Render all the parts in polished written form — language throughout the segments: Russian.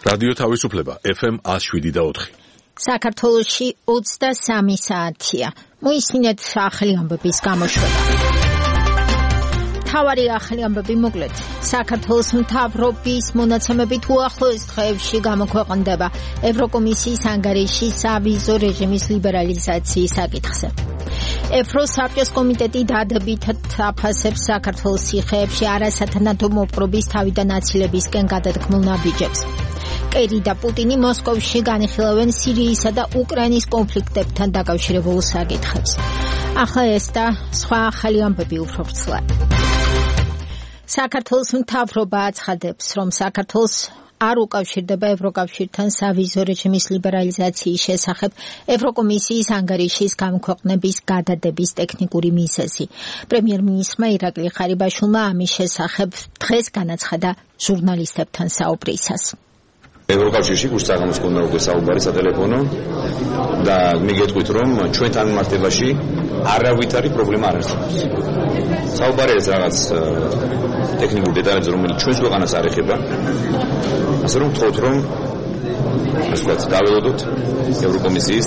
რადიო თავისუფლება FM 107.4. საქართველოში 23 საათია. მოისმინეთ ახალი ამბების გამოშვება. თავარი ახალი ამბები მოკლედ. საქართველოს მთავრობის მონაცემებით უახლოეს დღეებში გამოქვეყნდება ევროკომისიის ანგარიში სავიზო რეჟიმის ლიბერალიზაციის საკითხზე. ევროსაბჭოს კომიტეტი დადებითად აფასებს საქართველოს ციხეებში არასათანადო მოპყრობის თავიდან აცილებისკენ გადადგმულ ნაბიჯებს. კერი და პუტინი მოსკოვში განიხილავენ სირიისა და უკრაინის კონფლიქტებთან დაკავშირებულ საკითხებს. ახლა ეს და სხვა ახალი ამბები უფრო ვრცლად. საქართველოს მთავრობა აცხადებს, რომ საქართველოს არ უკავშირდება ევროკავშირთან სავიზო რეჟიმის ლიბერალიზაციის შესახებ ევროკომისიის ანგარიშის გამოქვეყნების გადადების ტექნიკური მიზეზი. პრემიერ-მინისტრმა ირაკლი ხარიბაშვილმა ამის შესახებ დღეს განაცხადა ჟურნალისტებთან საუბრისას. ევროკავშირში გუშაგამოს ქონდა უკვე საუბარი სატელეფონო და მიგეტყვით რომ ჩვენთან მართებაში არავითარი პრობლემა არ არსებობს. საუბარი არის რაღაც ტექნიკურ დეტალებზე, რომელიც ჩვენს ქვეყანას არ ეხება. ასე რომ ვთქვათ, რომ ასე ვთქვათ, დაველოდოთ ევროკომისიის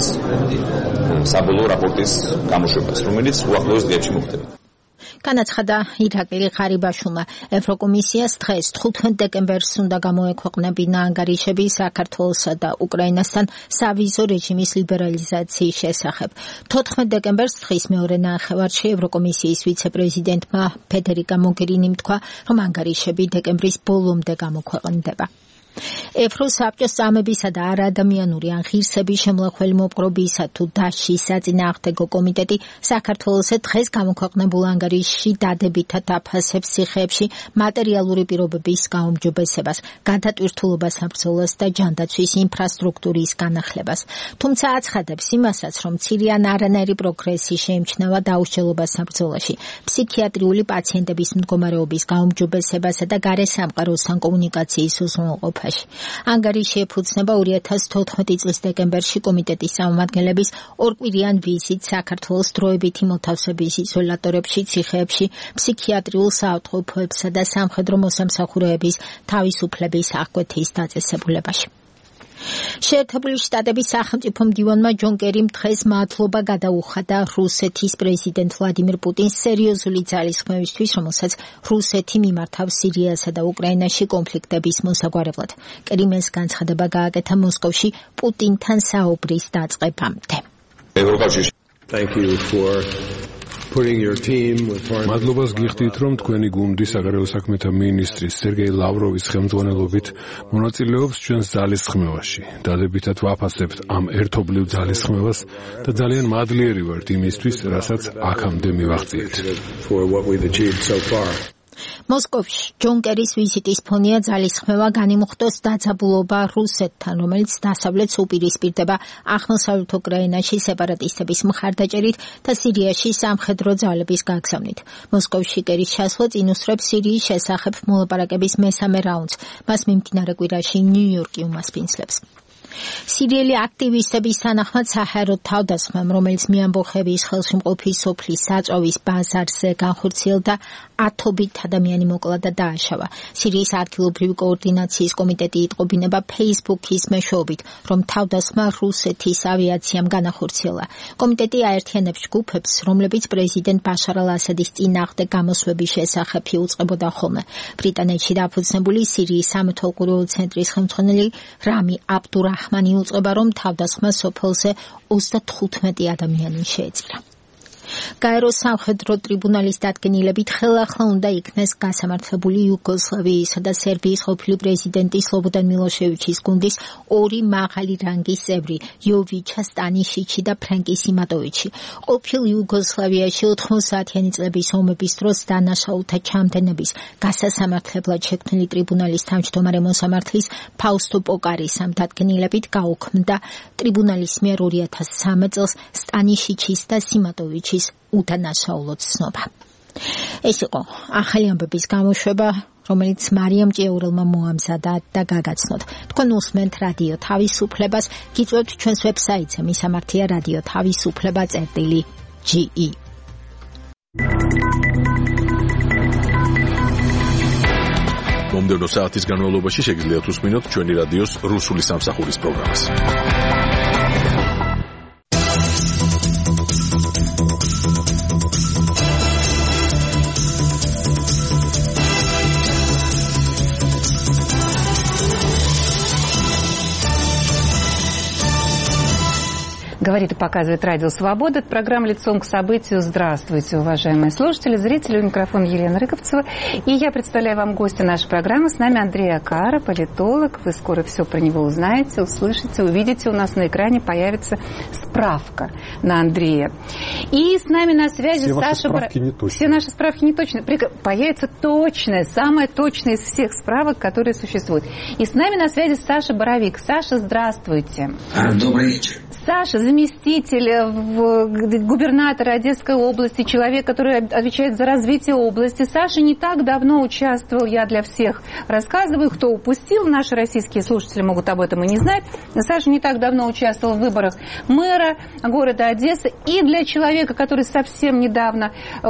საბოლოო რაპორტის გამოშვებას, რომელიც უახლოეს დღეებში მოხდება. განაცხადა ირაკლი ხარიბაშვილმა. ევროკომისიას დღეს 15 დეკემბერს უნდა გამოექვეყნებინა ანგარიშები საქართველოსა და უკრაინასთან სავიზო რეჟიმის ლიბერალიზაციის შესახებ. 14 დეკემბერს დღის მეორე ნახევარში ევროკომისიის ვიცე-პრეზიდენტმა ფედერიკა მოგერინიმ თქვა, რომ ანგარიშები დეკემბრის ბოლომდე გამოქვეყნდება. ევროსაბჭოს წამებისა და არაადამიანური ან ღირსების შემლახველი მოპყრობისა თუ დაშის საწინააღმდეგო კომიტეტი საქართველოსზე დღეს გამოქვეყნებულ ანგარიშში დადებითად აფასებს ციხეებში მატერიალური პირობების გაუმჯობესებას, გადატვირთულობას საბრძოლას და ჯანდაცვის ინფრასტრუქტურის განახლებას. თუმცა აცხადებს იმასაც, რომ მცირე ან არანაირი პროგრესი შეიმჩნევა დაუსჯელობას საბრძოლაში, ფსიქიატრიული პაციენტების მდგომარეობის გაუმჯობესებასა და გარესამყაროსთან კომუნიკაციის უზრუნველყოფას. ანგარიში ეფუძნება 2014 წლის დეკემბერში კომიტეტის წარმომადგენლების ორკვირიან ვიზიტს საქართველოს დროებითი მოთავსების იზოლატორებში, ციხეებში, ფსიქიატრიულ საავადმყოფოებსა და სამხედრო მოსამსახურეების თავისუფლების აღკვეთის დაწესებულებაში. შეერთებული შტატების სახელმწიფო მდივანმა ჯონ კერიმ დღეს მადლობა გადაუხადა რუსეთის პრეზიდენტ ვლადიმირ პუტინს სერიოზული ძალისხმევისთვის, რომელსაც რუსეთი მიმართავს სირიასა და უკრაინაში კონფლიქტების მოსაგვარებლად. კერიმ ეს განცხადება გააკეთა მოსკოვში პუტინთან საუბრის დაწყებამდე. მადლობას გიხდით, რომ თქვენი გუნდი საგარეო საქმეთა მინისტრის სერგეი ლავროვის ხელმძღვანელობით მონაწილეობს ჩვენს ძალისხმევაში. დადებითად ვაფასებთ ამ ერთობლივ ძალისხმევას და ძალიან მადლიერი ვართ იმისთვის, რასაც აქამდე მივაღწიეთ. მოსკოვში ჯონ კერის ვიზიტის ფონია ძალისხმევა განიმუხტოს დაძაბულობა რუსეთთან, რომელიც დასავლეთს უპირისპირდება აღმოსავლეთ უკრაინაში სეპარატისტების მხარდაჭერით და სირიაში სამხედრო ძალების გაგზავნით. მოსკოვში კერის ჩასვლა წინ უსწრებს სირიის შესახებ მოლაპარაკების მესამე რაუნდს. მას მიმდინარე კვირაში ნიუ-იორკი უმასპინძლებს. სირიელი აქტივისტების თანახმად საჰაერო თავდასხმამ, რომელიც მიამბოხების ხელშემყოფი სოფლის საწვავის ბაზარზე განხორციელდა, ათობით ადამიანი მოკლა და დააშავა. სირიის ადგილობრივი კოორდინაციის კომიტეტი იტყობინება Facebook-ის მეშვეობით, რომ თავდასხმა რუსეთის ავიაციამ განახორციელა. კომიტეტი აერთიანებს ჯგუფებს, რომლებიც პრეზიდენტ ბაშარ ალ-ასადის წინააღმდეგ გამოსვების შესახებ იუწყებოდა ხოლმე. ბრიტანეთში დაფუძნებული სირიის სამეთვალყურეო ცენტრის ხელმძღვანელი რამი აბდურაჰმანი იუწყება, რომ თავდასხმა სოფელზე 35 ადამიანი შეეწირა. გაეროს სამხედრო ტრიბუნალის დადგენილებით ხელახლა უნდა იქნეს გასამართლებული იუგოსლავიისა და სერბიის ყოფილი პრეზიდენტი სლობოდან მილოშევიჩის გუნდის ორი მაღალი რანგის წევრი იოვიჩა სტანიშიჩი და ფრენკი სიმატოვიჩი. ყოფილ იუგოსლავიაში 90-იანი წლების ომების დროს დანაშაულთა ჩამდენების გასასამართლებლად შექმნილი ტრიბუნალის თავმჯდომარე მოსამართლის ფაუსტო პოკარისამ დადგენილებით გაუქმდა ტრიბუნალის მიერ 2003 წელს სტანიშიჩის და სიმატოვიჩის უდანაშაულო ცნობა. ეს იყო ახალი ამბების გამოშვება, რომელიც მარიამ ჭიაურელმა მოამზადა და გაგაცნოთ. თქვენ უსმენთ რადიო თავისუფლებას, გიწევთ ჩვენს ვებსაიტზე, მისამართია რადიო თავისუფლება.ge. მომდევნო საათის განმავლობაში შეგიძლიათ უსმინოთ ჩვენი რადიოს რუსული სამსახურის პროგრამას. Говорит и показывает Радио Свобода. Это программа «Лицом к событию». Здравствуйте, уважаемые слушатели, зрители. У микрофона Елена Рыковцева. И я представляю вам гостя нашей программы. С нами Андрей Акара, политолог. Вы скоро все про него узнаете, услышите, увидите. У нас на экране появится справка на Андрея. И с нами на связи все Саша Боровик. Все наши справки не точные. Появится точная, самая точная из всех справок, которые существуют. И с нами на связи Саша Боровик. Саша, здравствуйте. Добрый вечер. Саша, заместитель губернатора Одесской области, человек, который отвечает за развитие области. Саша не так давно участвовал, я для всех рассказываю, кто упустил, наши российские слушатели могут об этом и не знать. Саша не так давно участвовал в выборах мэра города Одессы. И для человека, который совсем недавно,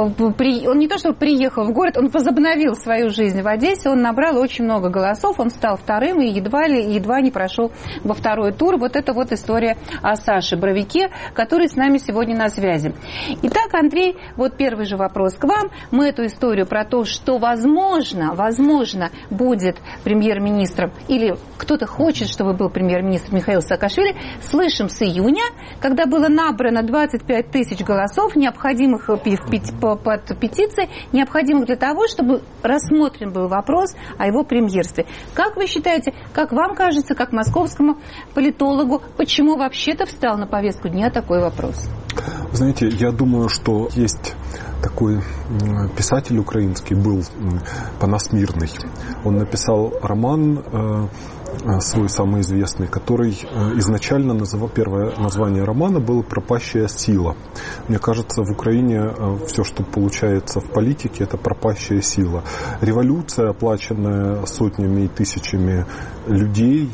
он не то что приехал в город, он возобновил свою жизнь в Одессе, он набрал очень много голосов, он стал вторым и едва не прошел во второй тур. Вот это вот история о Саше Боровике, который с нами сегодня на связи. Итак, Андрей, вот первый же вопрос к вам. Мы эту историю про то, что возможно, будет премьер-министром, или кто-то хочет, чтобы был премьер-министр Михаил Саакашвили, слышим с июня, когда было набрано 25 тысяч голосов, необходимых под петицией, необходимых для того, чтобы рассмотрен был вопрос о его премьерстве. Как вы считаете, как вам кажется, как московскому политологу, почему вообще-то встал на повестку дня такой вопрос? Знаете, я думаю, что есть такой писатель украинский, был Панас Мирный. Он написал роман свой самый известный, который изначально первое название романа было «Пропащая сила». Мне кажется, в Украине все, что получается в политике, это пропащая сила. Революция, оплаченная сотнями и тысячами людей,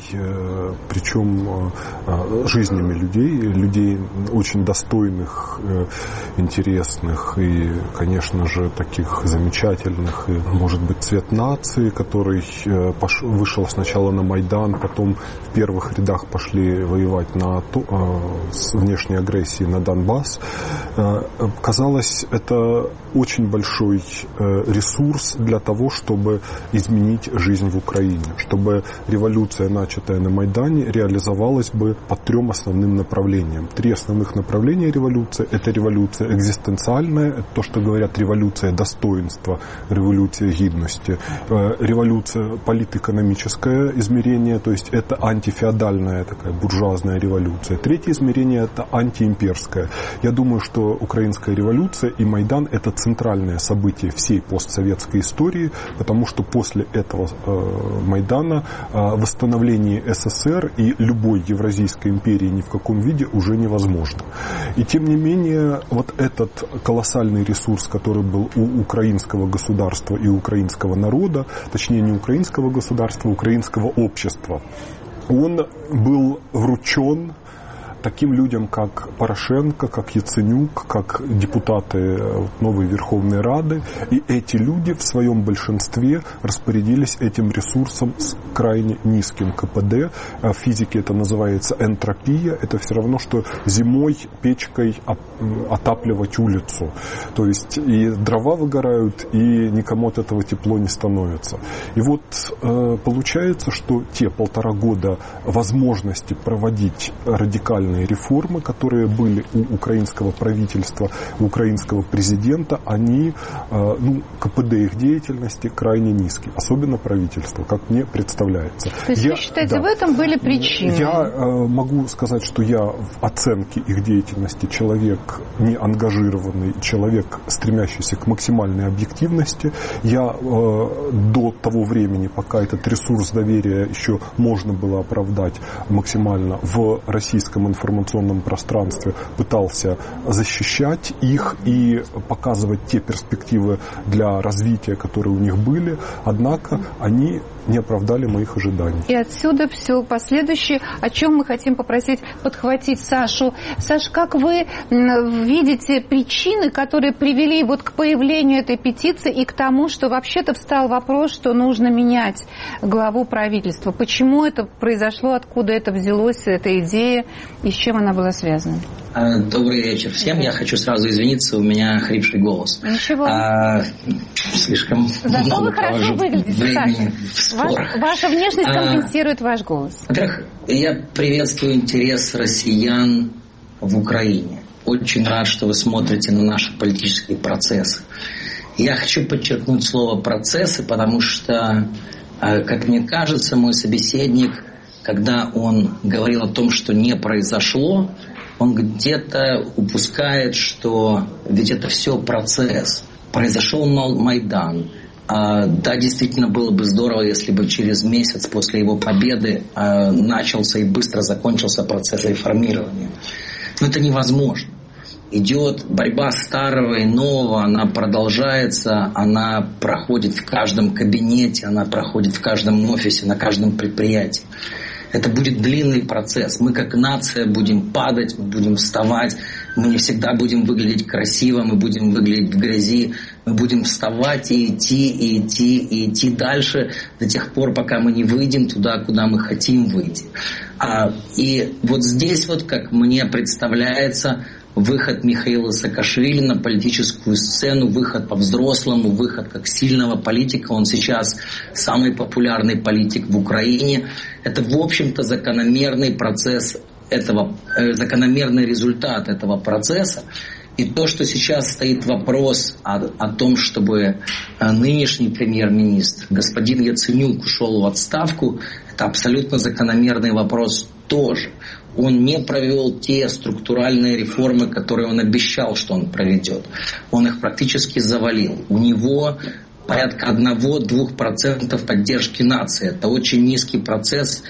причем жизнями людей очень достойных, интересных и, конечно же, таких замечательных. И, может быть, цвет нации, который вышел сначала на Майдан, потом в первых рядах пошли воевать с внешней агрессией на Донбасс. Казалось, это очень большой ресурс для того, чтобы изменить жизнь в Украине, чтобы революция, начатая на Майдане, реализовалась бы по 3 основным направлениям. 3 основных направления революции – это революция экзистенциальная, это то, что говорят революция достоинства, революция гідності, революция политэкономическое измерение, то есть это антифеодальная такая буржуазная революция. 3 измерение – это антиимперское. Я думаю, что украинская революция и Майдан – это центральное событие всей постсоветской истории, потому что после этого Майдана восстановление СССР и любой Евразийской империи ни в каком виде уже невозможно. И тем не менее, вот этот колоссальный ресурс, который был у украинского государства и украинского народа, точнее не украинского государства, а украинского общества, он был вручен таким людям, как Порошенко, как Яценюк, как депутаты новой Верховной Рады. И эти люди в своем большинстве распорядились этим ресурсом с крайне низким КПД. В физике это называется энтропия. Это все равно, что зимой печкой отапливать улицу. То есть и дрова выгорают, и никому от этого тепло не становится. И вот получается, что те 1,5 года возможности проводить радикальные реформы, которые были у украинского правительства, у украинского президента, они, КПД их деятельности крайне низкий, особенно правительство, как мне представляется. То есть вы считаете, в этом были причины? Я могу сказать, что я в оценке их деятельности человек не ангажированный, человек, стремящийся к максимальной объективности. Я до того времени, пока этот ресурс доверия еще можно было оправдать максимально в российском информационном пространстве, пытался защищать их и показывать те перспективы для развития, которые у них были. Однако они не оправдали моих ожиданий. И отсюда все последующее, о чем мы хотим попросить подхватить Сашу. Саш, как вы видите причины, которые привели вот к появлению этой петиции и к тому, что вообще-то встал вопрос, что нужно менять главу правительства? Почему это произошло, откуда это взялось, эта идея, и с чем она была связана? Добрый вечер всем. Я хочу сразу извиниться, у меня хрипший голос. Ничего. Слишком Зато много вы хорошо выглядите, Саша. Ваша внешность компенсирует ваш голос. Во-первых, я приветствую интерес россиян в Украине. Очень рад, что вы смотрите на наши политические процессы. Я хочу подчеркнуть слово «процессы», потому что, как мне кажется, мой собеседник, когда он говорил о том, что не произошло, он где-то упускает, что ведь это все процесс. Произошел Майдан. Да, действительно, было бы здорово, если бы через месяц после его победы начался и быстро закончился процесс реформирования. Но это невозможно. Идет борьба старого и нового, она продолжается, она проходит в каждом кабинете, она проходит в каждом офисе, на каждом предприятии. Это будет длинный процесс. Мы как нация будем падать, мы будем вставать, мы не всегда будем выглядеть красиво, мы будем выглядеть в грязи, мы будем вставать и идти дальше до тех пор, пока мы не выйдем туда, куда мы хотим выйти. И вот здесь вот, как мне представляется, выход Михаила Саакашвили на политическую сцену, выход по-взрослому, выход как сильного политика. Он сейчас самый популярный политик в Украине. Это, в общем-то, закономерный процесс закономерный результат этого процесса. И то, что сейчас стоит вопрос о том, чтобы нынешний премьер-министр, господин Яценюк, ушел в отставку, это абсолютно закономерный вопрос тоже. Он не провел те структуральные реформы, которые он обещал, что он проведет. Он их практически завалил. У него порядка 1-2% поддержки нации. Это очень низкий процент.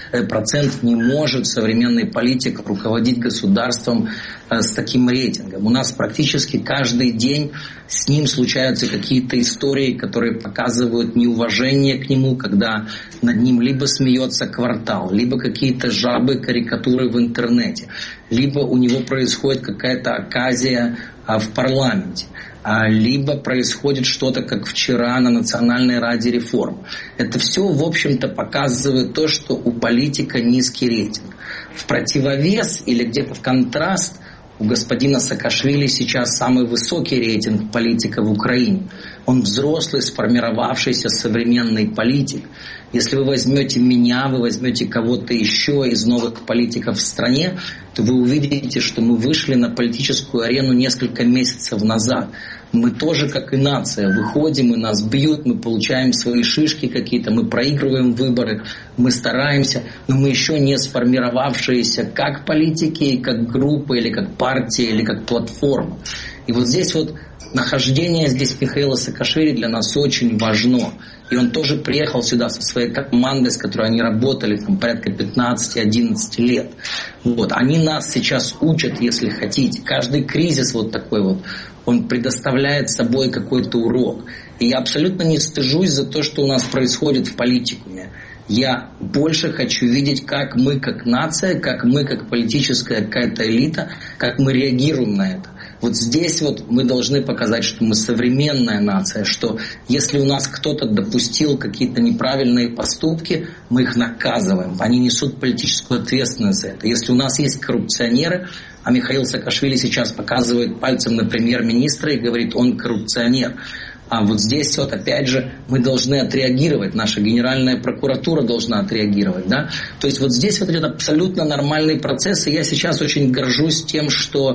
Не может современный политик руководить государством с таким рейтингом. У нас практически каждый день с ним случаются какие-то истории, которые показывают неуважение к нему, когда над ним либо смеется квартал, либо какие-то жабы, карикатуры в интернете, либо у него происходит какая-то оказия в парламенте, либо происходит что-то, как вчера на Национальной Раде реформ. Это все, в общем-то, показывает то, что у политика низкий рейтинг. В противовес или где-то в контраст у господина Саакашвили сейчас самый высокий рейтинг политика в Украине. Он взрослый, сформировавшийся современный политик. Если вы возьмете меня, вы возьмете кого-то еще из новых политиков в стране, то вы увидите, что мы вышли на политическую арену несколько месяцев назад. Мы тоже, как и нация, выходим, и нас бьют, мы получаем свои шишки какие-то, мы проигрываем выборы, мы стараемся, но мы еще не сформировавшиеся как политики, как группа, или как партия, или как платформа. И вот здесь вот нахождение здесь Михаила Саакашвили для нас очень важно. И он тоже приехал сюда со своей командой, с которой они работали там, порядка 15-11 лет. Вот. Они нас сейчас учат, если хотите. Каждый кризис вот такой вот, он предоставляет собой какой-то урок. И я абсолютно не стыжусь за то, что у нас происходит в политикуме. Я больше хочу видеть, как мы, как нация, как мы, как политическая какая-то элита, как мы реагируем на это. Вот здесь вот мы должны показать, что мы современная нация, что если у нас кто-то допустил какие-то неправильные поступки, мы их наказываем, они несут политическую ответственность за это. Если у нас есть коррупционеры, а Михаил Саакашвили сейчас показывает пальцем на премьер-министра и говорит, он коррупционер. А вот здесь вот опять же мы должны отреагировать, наша Генеральная прокуратура должна отреагировать. Да? То есть вот здесь вот идет абсолютно нормальный процесс, и я сейчас очень горжусь тем, что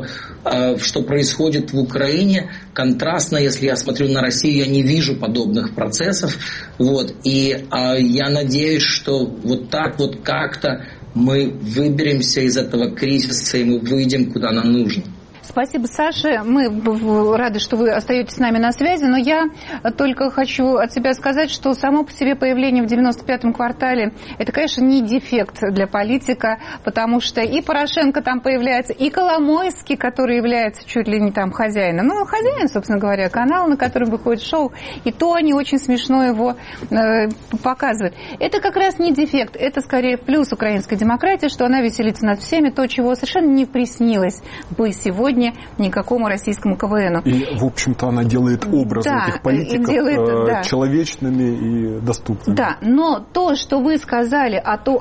происходит в Украине. Контрастно, если я смотрю на Россию, я не вижу подобных процессов. Вот, и я надеюсь, что вот так вот как-то мы выберемся из этого кризиса, и мы выйдем куда нам нужно. Спасибо, Саша. Мы рады, что вы остаетесь с нами на связи, но я только хочу от себя сказать, что само по себе появление в 95-м квартале – это, конечно, не дефект для политика, потому что и Порошенко там появляется, и Коломойский, который является чуть ли не там хозяином. Ну, хозяин, собственно говоря, канал, на котором выходит шоу, и то они очень смешно его показывают. Это как раз не дефект, это скорее плюс украинской демократии, что она веселится над всеми, то, чего совершенно не приснилось бы сегодня никакому российскому КВНу. И, в общем-то, она делает образы этих политиков человечными и доступными. Да, но то, что вы сказали,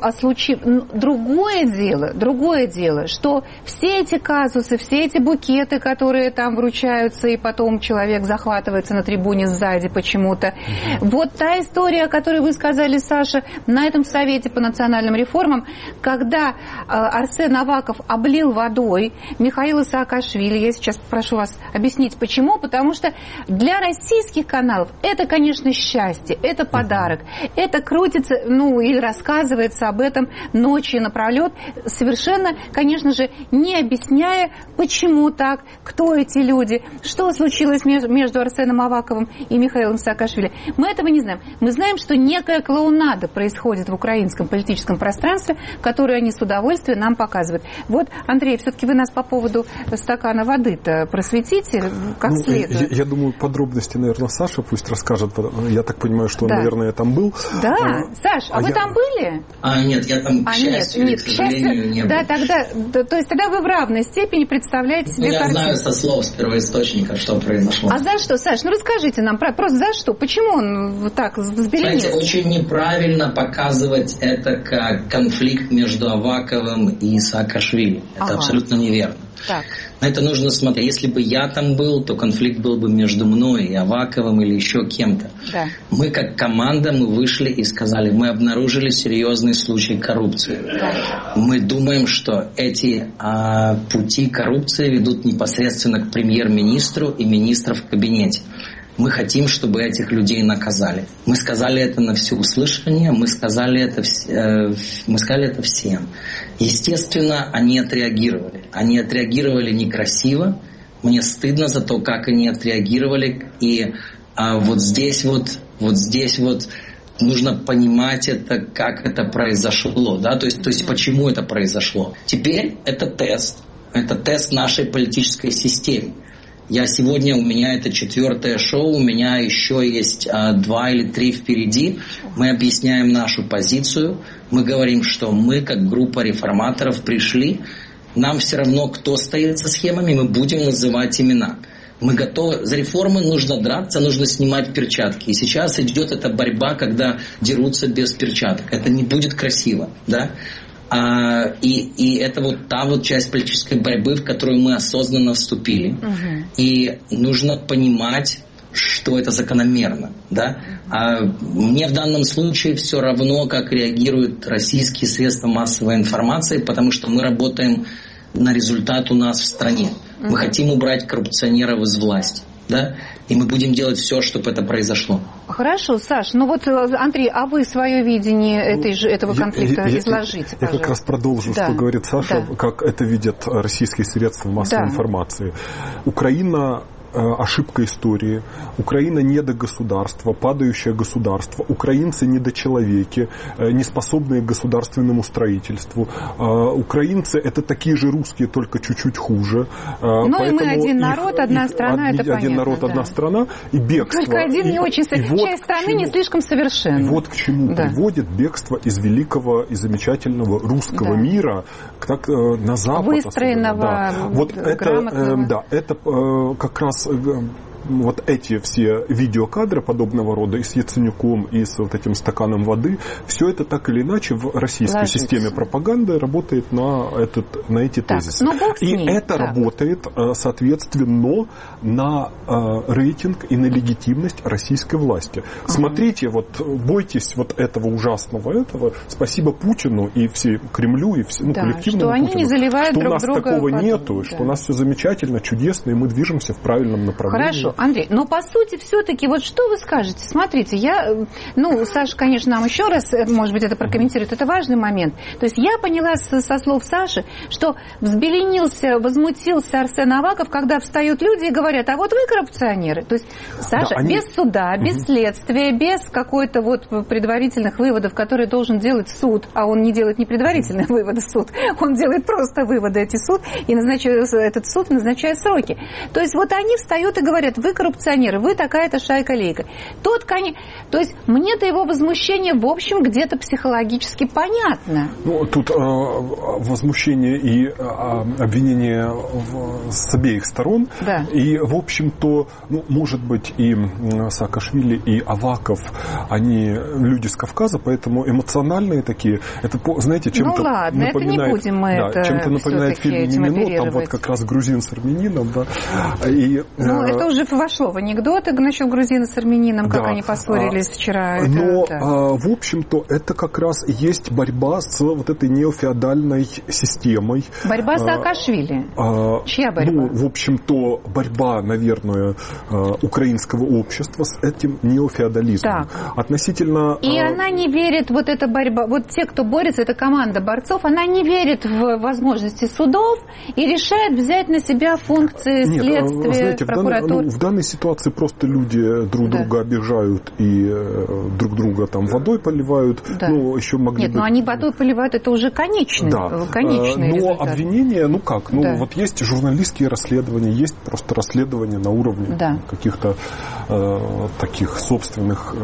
другое дело, что все эти казусы, все эти букеты, которые там вручаются, и потом человек захватывается на трибуне сзади почему-то. Вот та история, о которой вы сказали, Саша, на этом совете по национальным реформам, когда Арсен Аваков облил водой Михаила Саакашвили. Я сейчас прошу вас объяснить, почему. Потому что для российских каналов это, конечно, счастье, это подарок. Это крутится, и рассказывается об этом ночью напролет, совершенно, конечно же, не объясняя, почему так, кто эти люди, что случилось между Арсеном Аваковым и Михаилом Саакашвили. Мы этого не знаем. Мы знаем, что некая клоунада происходит в украинском политическом пространстве, которую они с удовольствием нам показывают. Вот, Андрей, все-таки вы нас по поводу стакана воды-то просветите, как следует. Я думаю, подробности, наверное, Саша пусть расскажет. Я так понимаю, что, наверное, я там был. Да, Саш, вы там были? Нет, я там, к счастью, к сожалению, не был. Да, тогда, то есть тогда вы в равной степени представляете себе картину. Я знаю со слов, с первоисточника, что произошло. А за что, Саш? Расскажите нам, просто за что? Почему он так взбеленился? Знаете, очень неправильно показывать это как конфликт между Аваковым и Саакашвили. Это абсолютно неверно. Так. На это нужно смотреть. Если бы я там был, то конфликт был бы между мной и Аваковым или еще кем-то. Да. Мы как команда, мы вышли и сказали, мы обнаружили серьезный случай коррупции. Да. Мы думаем, что эти пути коррупции ведут непосредственно к премьер-министру и министру в кабинете. Мы хотим, чтобы этих людей наказали. Мы сказали это на всеуслышание, мы сказали это всем. Естественно, они отреагировали. Они отреагировали некрасиво. Мне стыдно за то, как они отреагировали. И вот здесь нужно понимать это, как это произошло. Да? То есть почему это произошло. Теперь это тест. Это тест нашей политической системы. У меня это 4-е шоу, у меня еще есть 2 или 3 впереди. Мы объясняем нашу позицию. Мы говорим, что мы, как группа реформаторов, пришли. Нам все равно, кто стоит за схемами, мы будем называть имена. Мы готовы. За реформы нужно драться, нужно снимать перчатки. И сейчас идет эта борьба, когда дерутся без перчаток. Это не будет красиво, да? И это вот та вот часть политической борьбы, в которую мы осознанно вступили. И нужно понимать, что это закономерно. Да? Мне в данном случае все равно, как реагируют российские средства массовой информации, потому что мы работаем на результат у нас в стране. Мы хотим убрать коррупционеров из власти. Да? И мы будем делать все, чтобы это произошло. Хорошо, Саш, Андрей, а вы свое видение этого конфликта изложите, я как раз продолжу, что говорит Саша, как это видят российские средства массовой информации. Украина ошибка истории. Украина недогосударство, падающее государство. Украинцы недочеловеки, не способные к государственному строительству. Украинцы это такие же русские, только чуть-чуть хуже. И мы один народ, одна страна, это понятно. Один народ, одна страна и бегство. Только один не очень, часть страны не слишком совершенна. И вот к чему приводит бегство из великого и замечательного русского мира на Запад. Выстроенного, грамотного. Это как раз вот эти все видеокадры подобного рода и с Яценюком, и с вот этим стаканом воды, все это так или иначе в российской системе пропаганды работает на эти тезисы. И это работает, соответственно, на рейтинг и на легитимность российской власти. Смотрите, бойтесь этого ужасного Спасибо Путину и Кремлю, и коллективному что они Путину. Не заливают что друг у нас друга такого нету, что у нас все замечательно, чудесно, и мы движемся в правильном направлении. Хорошо. Хорошо, Андрей, но по сути все-таки вот что вы скажете? Смотрите, Саша, конечно, нам еще раз, может быть, это прокомментирует, это важный момент. То есть я поняла со слов Саши, что взбеленился, возмутился Арсен Аваков, когда встают люди и говорят, а вот вы коррупционеры. То есть Саша без суда, без следствия, без какой-то вот предварительных выводов, которые должен делать суд, а он не делает не предварительные выводы суд, он делает просто выводы эти суд, и этот суд назначает сроки. То есть вот они встают и говорят, вы коррупционеры, вы такая-то шайка-лейка. То есть мне-то его возмущение, в общем, где-то психологически понятно. Тут возмущение и обвинение с обеих сторон. Да. И, в общем-то, может быть, и Саакашвили, и Аваков, они люди с Кавказа, поэтому эмоциональные такие. Это, знаете, чем-то напоминает... это не будем мы чем-то напоминает фильм «Мимино», там вот как раз грузин с армянином, да. Это уже вошло в анекдоты насчет грузина с армянином, как они поссорились вчера. В общем-то, это как раз есть борьба с вот этой неофеодальной системой. Борьба с Саакашвили. Чья борьба? В общем-то, борьба, наверное, украинского общества с этим неофеодализмом. Относительно... И она не верит, вот эта борьба, вот те, кто борется, это команда борцов, она не верит в возможности судов и решает взять на себя функции следствия, прокуратуры. В данной ситуации просто люди друг друга обижают и друг друга там водой поливают. Да. Еще могли но они водой поливают, это уже конечный результат. Обвинения, вот есть журналистские расследования, есть просто расследования на уровне каких-то таких собственных.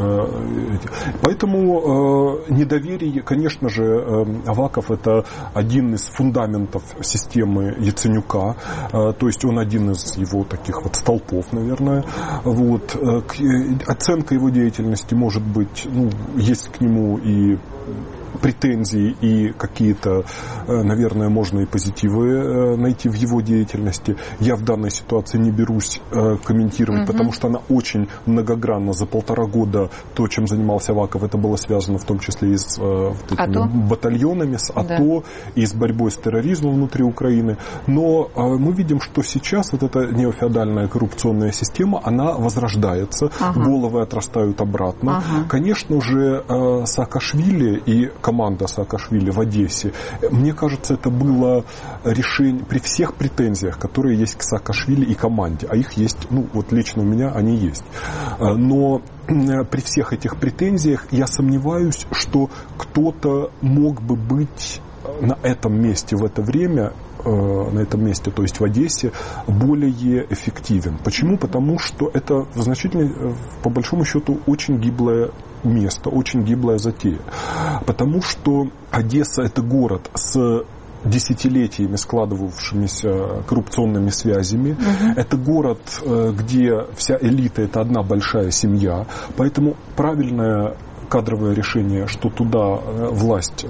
Поэтому недоверие, конечно же, Аваков это один из фундаментов системы Яценюка, то есть он один из его таких вот столпов, наверное. Вот. Оценка его деятельности может быть, есть к нему и претензии, и какие-то, наверное, можно и позитивы найти в его деятельности. Я в данной ситуации не берусь комментировать, потому что она очень многогранна. За 1,5 года то, чем занимался Аваков, это было связано в том числе и с батальонами, с АТО, и с борьбой с терроризмом внутри Украины. Но мы видим, что сейчас вот эта неофеодальная коррупционная система, она возрождается, головы отрастают обратно. Конечно же, Саакашвили и команда Саакашвили в Одессе, мне кажется, это было решение при всех претензиях, которые есть к Саакашвили и команде, а их есть, лично у меня они есть. Но при всех этих претензиях я сомневаюсь, что кто-то мог бы быть на этом месте в это время, на этом месте, то есть в Одессе, более эффективен. Почему? Потому что это значительно, по большому счету, очень гиблое место, очень гиблая затея. Потому что Одесса – это город с десятилетиями складывавшимися коррупционными связями. Это город, где вся элита – это одна большая семья. Поэтому правильное кадровое решение, что туда власть,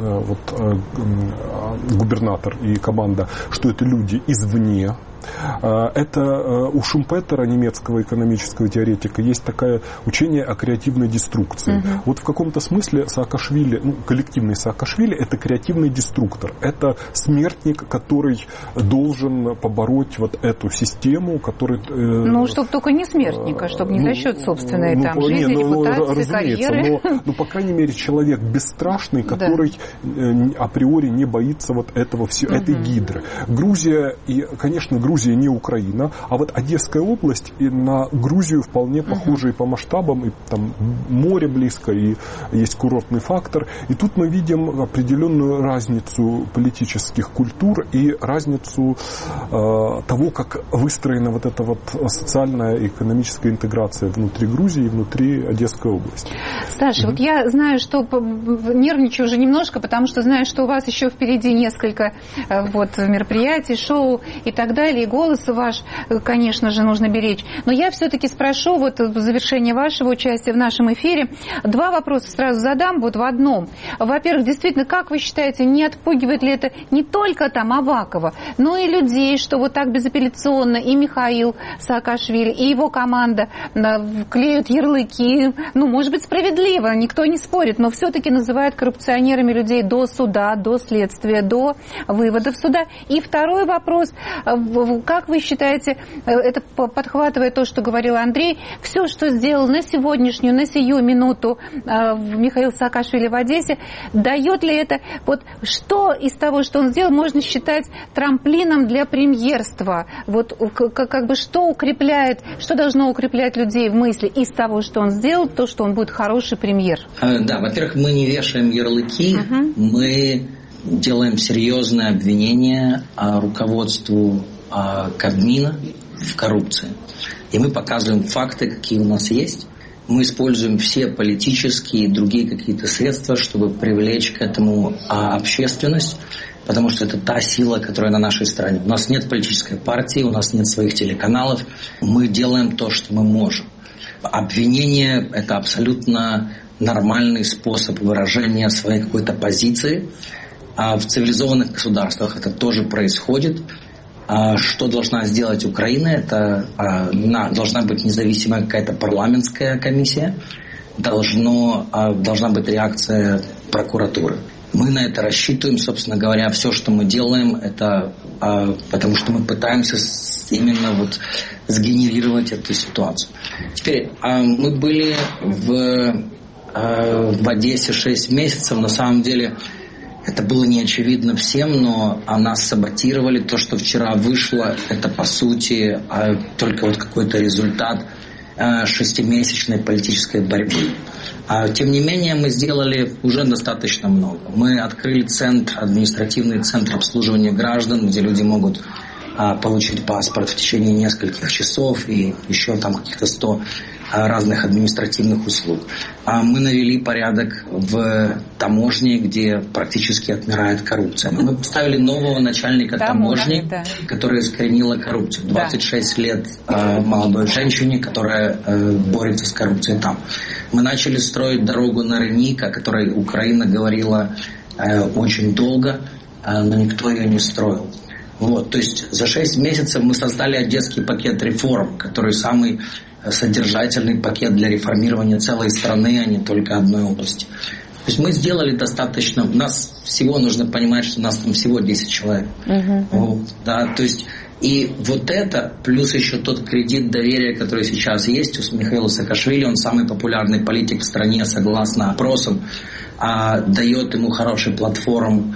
губернатор и команда, что это люди извне. Это у Шумпетера, немецкого экономического теоретика, есть такое учение о креативной деструкции. Вот в каком-то смысле Саакашвили, коллективный Саакашвили, это креативный деструктор. Это смертник, который должен побороть вот эту систему, который... чтобы только не смертника, чтобы не за счет собственной жизни, репутации, карьеры. Но, по крайней мере, человек бесстрашный, который априори не боится вот этого всего, этой гидры. Грузия, и, конечно, Грузия не Украина, а вот Одесская область и на Грузию вполне похожа и по масштабам, и там море близко, и есть курортный фактор. И тут мы видим определенную разницу политических культур и разницу того, как выстроена вот эта вот социальная и экономическая интеграция внутри Грузии и внутри Одесской области. Саша, вот я знаю, что нервничаю уже немножко, потому что знаю, что у вас еще впереди несколько мероприятий, шоу и так далее. И голос ваш, конечно же, нужно беречь. Но я все-таки спрошу, в завершение вашего участия в нашем эфире, 2 вопроса сразу задам, в одном. Во-первых, действительно, как вы считаете, не отпугивает ли это не только Авакова, но и людей, что так безапелляционно и Михаил Саакашвили, и его команда клеют ярлыки, может быть, справедливо, никто не спорит, но все-таки называют коррупционерами людей до суда, до следствия, до выводов суда. И второй вопрос. как вы считаете, это подхватывая то, что говорил Андрей, все, что сделал на сегодняшнюю, на сию минуту Михаил Саакашвили в Одессе, дает ли это, вот что из того, что он сделал, можно считать трамплином для премьерства? Вот как бы что укрепляет, что должно укреплять людей в мысли из того, что он сделал, то, что он будет хороший премьер? Да, во-первых, мы не вешаем ярлыки, мы делаем серьезное обвинение руководству Кабмина в коррупции. И мы показываем факты, какие у нас есть. Мы используем все политические и другие какие-то средства, чтобы привлечь к этому общественность, потому что это та сила, которая на нашей стороне. У нас нет политической партии, у нас нет своих телеканалов. Мы делаем то, что мы можем. Обвинение – это абсолютно нормальный способ выражения своей какой-то позиции. В цивилизованных государствах это тоже происходит. Что должна сделать Украина? Это должна быть независимая какая-то парламентская комиссия, должна быть реакция прокуратуры. Мы на это рассчитываем, собственно говоря, все, что мы делаем, это потому что мы пытаемся именно вот сгенерировать эту ситуацию. Теперь, мы были в Одессе 6 месяцев, на самом деле это было не очевидно всем, но нас саботировали. То, что вчера вышло, это по сути только вот какой-то результат 6-месячной политической борьбы. Тем не менее, мы сделали уже достаточно много. Мы открыли административный центр обслуживания граждан, где люди могут получить паспорт в течение нескольких часов и еще там каких-то 100 разных административных услуг. Мы навели порядок в таможне, где практически отмирает коррупция. Мы поставили нового начальника таможни, которая искоренила коррупцию. 26 лет молодой женщине, которая борется с коррупцией там. Мы начали строить дорогу на Рынник, о которой Украина говорила очень долго, но никто ее не строил. Вот, то есть за 6 месяцев мы создали одесский пакет реформ, который самый содержательный пакет для реформирования целой страны, а не только одной области. То есть мы сделали достаточно. Нас всего нужно понимать, что нас там всего 10 человек. Вот, да, то есть и вот это, плюс еще тот кредит доверия, который сейчас есть у Михаила Саакашвили, он самый популярный политик в стране, согласно опросам, дает ему хорошую платформу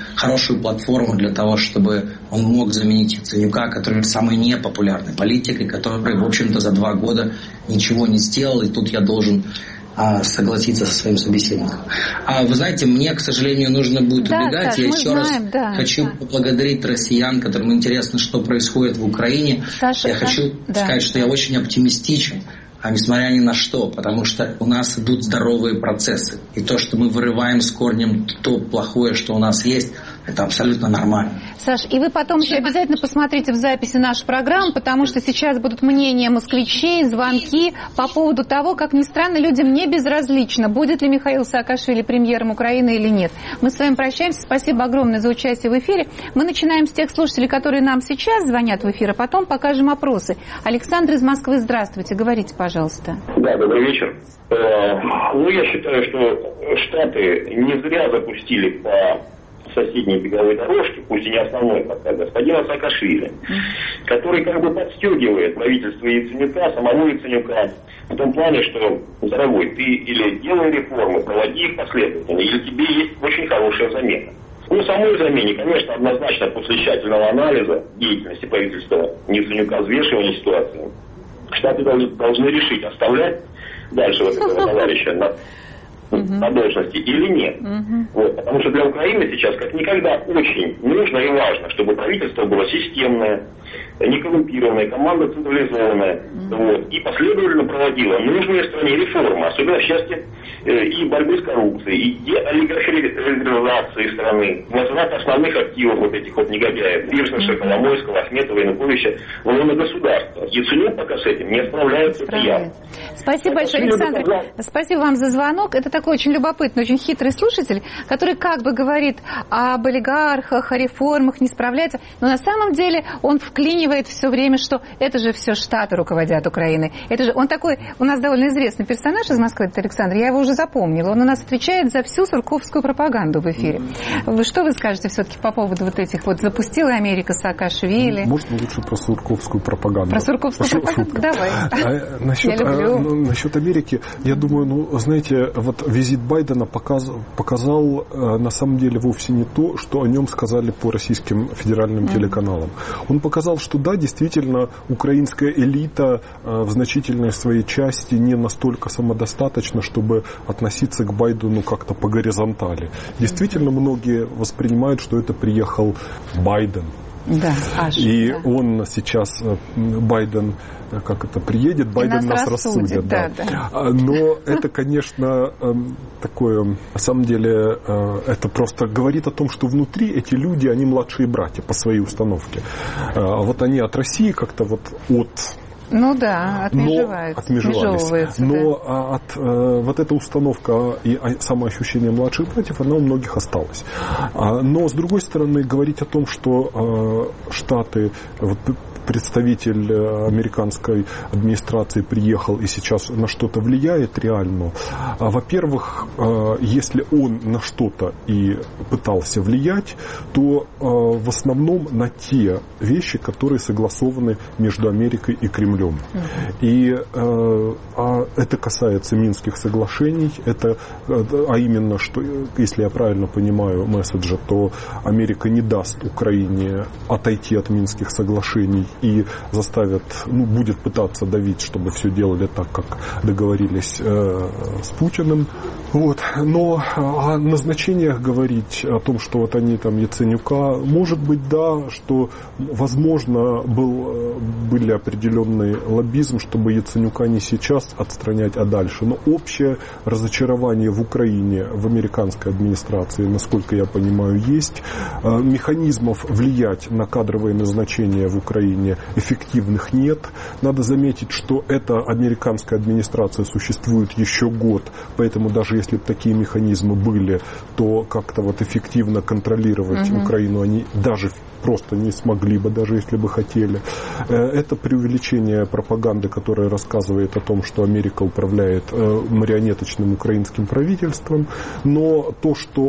для того, чтобы он мог заменить Яценюка, который самый непопулярный политик, и который, в общем-то, за 2 года ничего не сделал, и тут я должен согласиться со своим собеседником. Вы знаете, мне, к сожалению, нужно будет убегать. Я еще раз хочу поблагодарить россиян, которым интересно, что происходит в Украине. Саша, я хочу сказать, что я очень оптимистичен, несмотря ни на что, потому что у нас идут здоровые процессы. И то, что мы вырываем с корнем то плохое, что у нас есть, это абсолютно нормально. Саш, и вы потом еще обязательно посмотрите в записи нашу программу, потому что сейчас будут мнения москвичей, звонки по поводу того, как ни странно, людям не безразлично, будет ли Михаил Саакашвили премьером Украины или нет. Мы с вами прощаемся. Спасибо огромное за участие в эфире. Мы начинаем с тех слушателей, которые нам сейчас звонят в эфир, а потом покажем опросы. Александр из Москвы, здравствуйте. Говорите, пожалуйста. Да, добрый вечер. Я считаю, что Штаты не зря запустили по соседней беговой дорожке, пусть и не основной пока, господина Саакашвили, который как бы подстегивает правительство Яценюка, самого Яценюка, в том плане, что, дорогой, ты или делай реформы, проводи их последовательно, или тебе есть очень хорошая замена. Самой замене, конечно, однозначно после тщательного анализа деятельности правительства Яценюка, взвешивания ситуации, Штаты должны решить, оставлять дальше вот этого товарища на должности или нет. Вот, потому что для Украины сейчас как никогда очень нужно и важно, чтобы правительство было системное, некоррумпированное, команда централизованная, вот, и последовательно проводила нужные стране реформы, особенно в части и борьбы с коррупцией, и деолигархизации страны, возврат основных активов вот этих вот негодяев, Фирсова, Коломойского, Ахметова, Януковича, в лоно государства. Яценюк пока с этим не справляется, это ясно. Спасибо большое, Александр. Спасибо вам за звонок. Это такой такой очень любопытный, очень хитрый слушатель, который как бы говорит об олигархах, о реформах, не справляется, но на самом деле он вклинивает все время, что это же все Штаты руководят Украиной. Это же он такой, у нас довольно известный персонаж из Москвы, это Александр, я его уже запомнила. Он у нас отвечает за всю сурковскую пропаганду в эфире. Что вы скажете все-таки по поводу вот этих вот запустила Америка Саакашвили? Можно лучше про сурковскую пропаганду? Про сурковскую пропаганду? Давай. Насчет Америки, я думаю, знаете, вот визит Байдена показал на самом деле вовсе не то, что о нем сказали по российским федеральным телеканалам. Он показал, что да, действительно, украинская элита в значительной своей части не настолько самодостаточна, чтобы относиться к Байдену как-то по горизонтали. Действительно, многие воспринимают, что это приехал Байден. Да, он сейчас, Байден, как это, приедет, Байден нас рассудит. Да. Но это, конечно, такое, на самом деле, это просто говорит о том, что внутри эти люди, они младшие братья по своей установке. А вот они от России как-то вот отмежевываются. Но вот эта установка и самоощущение младших братьев, она у многих осталась. Но, с другой стороны, говорить о том, что Штаты, представитель американской администрации приехал и сейчас на что-то влияет реально. Во-первых, если он на что-то и пытался влиять, то в основном на те вещи, которые согласованы между Америкой и Кремлем. И это касается Минских соглашений, а именно, что, если я правильно понимаю месседжа, то Америка не даст Украине отойти от Минских соглашений и будет пытаться давить, чтобы все делали так, как договорились с Путиным. Но о назначениях говорить, о том, что вот они там Яценюка, может быть, да, что, возможно, были определенный лоббизм, чтобы Яценюка не сейчас отстранять, а дальше. Но общее разочарование в Украине, в американской администрации, насколько я понимаю, есть. Механизмов влиять на кадровые назначения в Украине эффективных нет. Надо заметить, что эта американская администрация существует еще год, поэтому даже если бы такие механизмы были, то как-то эффективно контролировать Украину они даже просто не смогли бы, даже если бы хотели. Это преувеличение пропаганды, которая рассказывает о том, что Америка управляет марионеточным украинским правительством, но то, что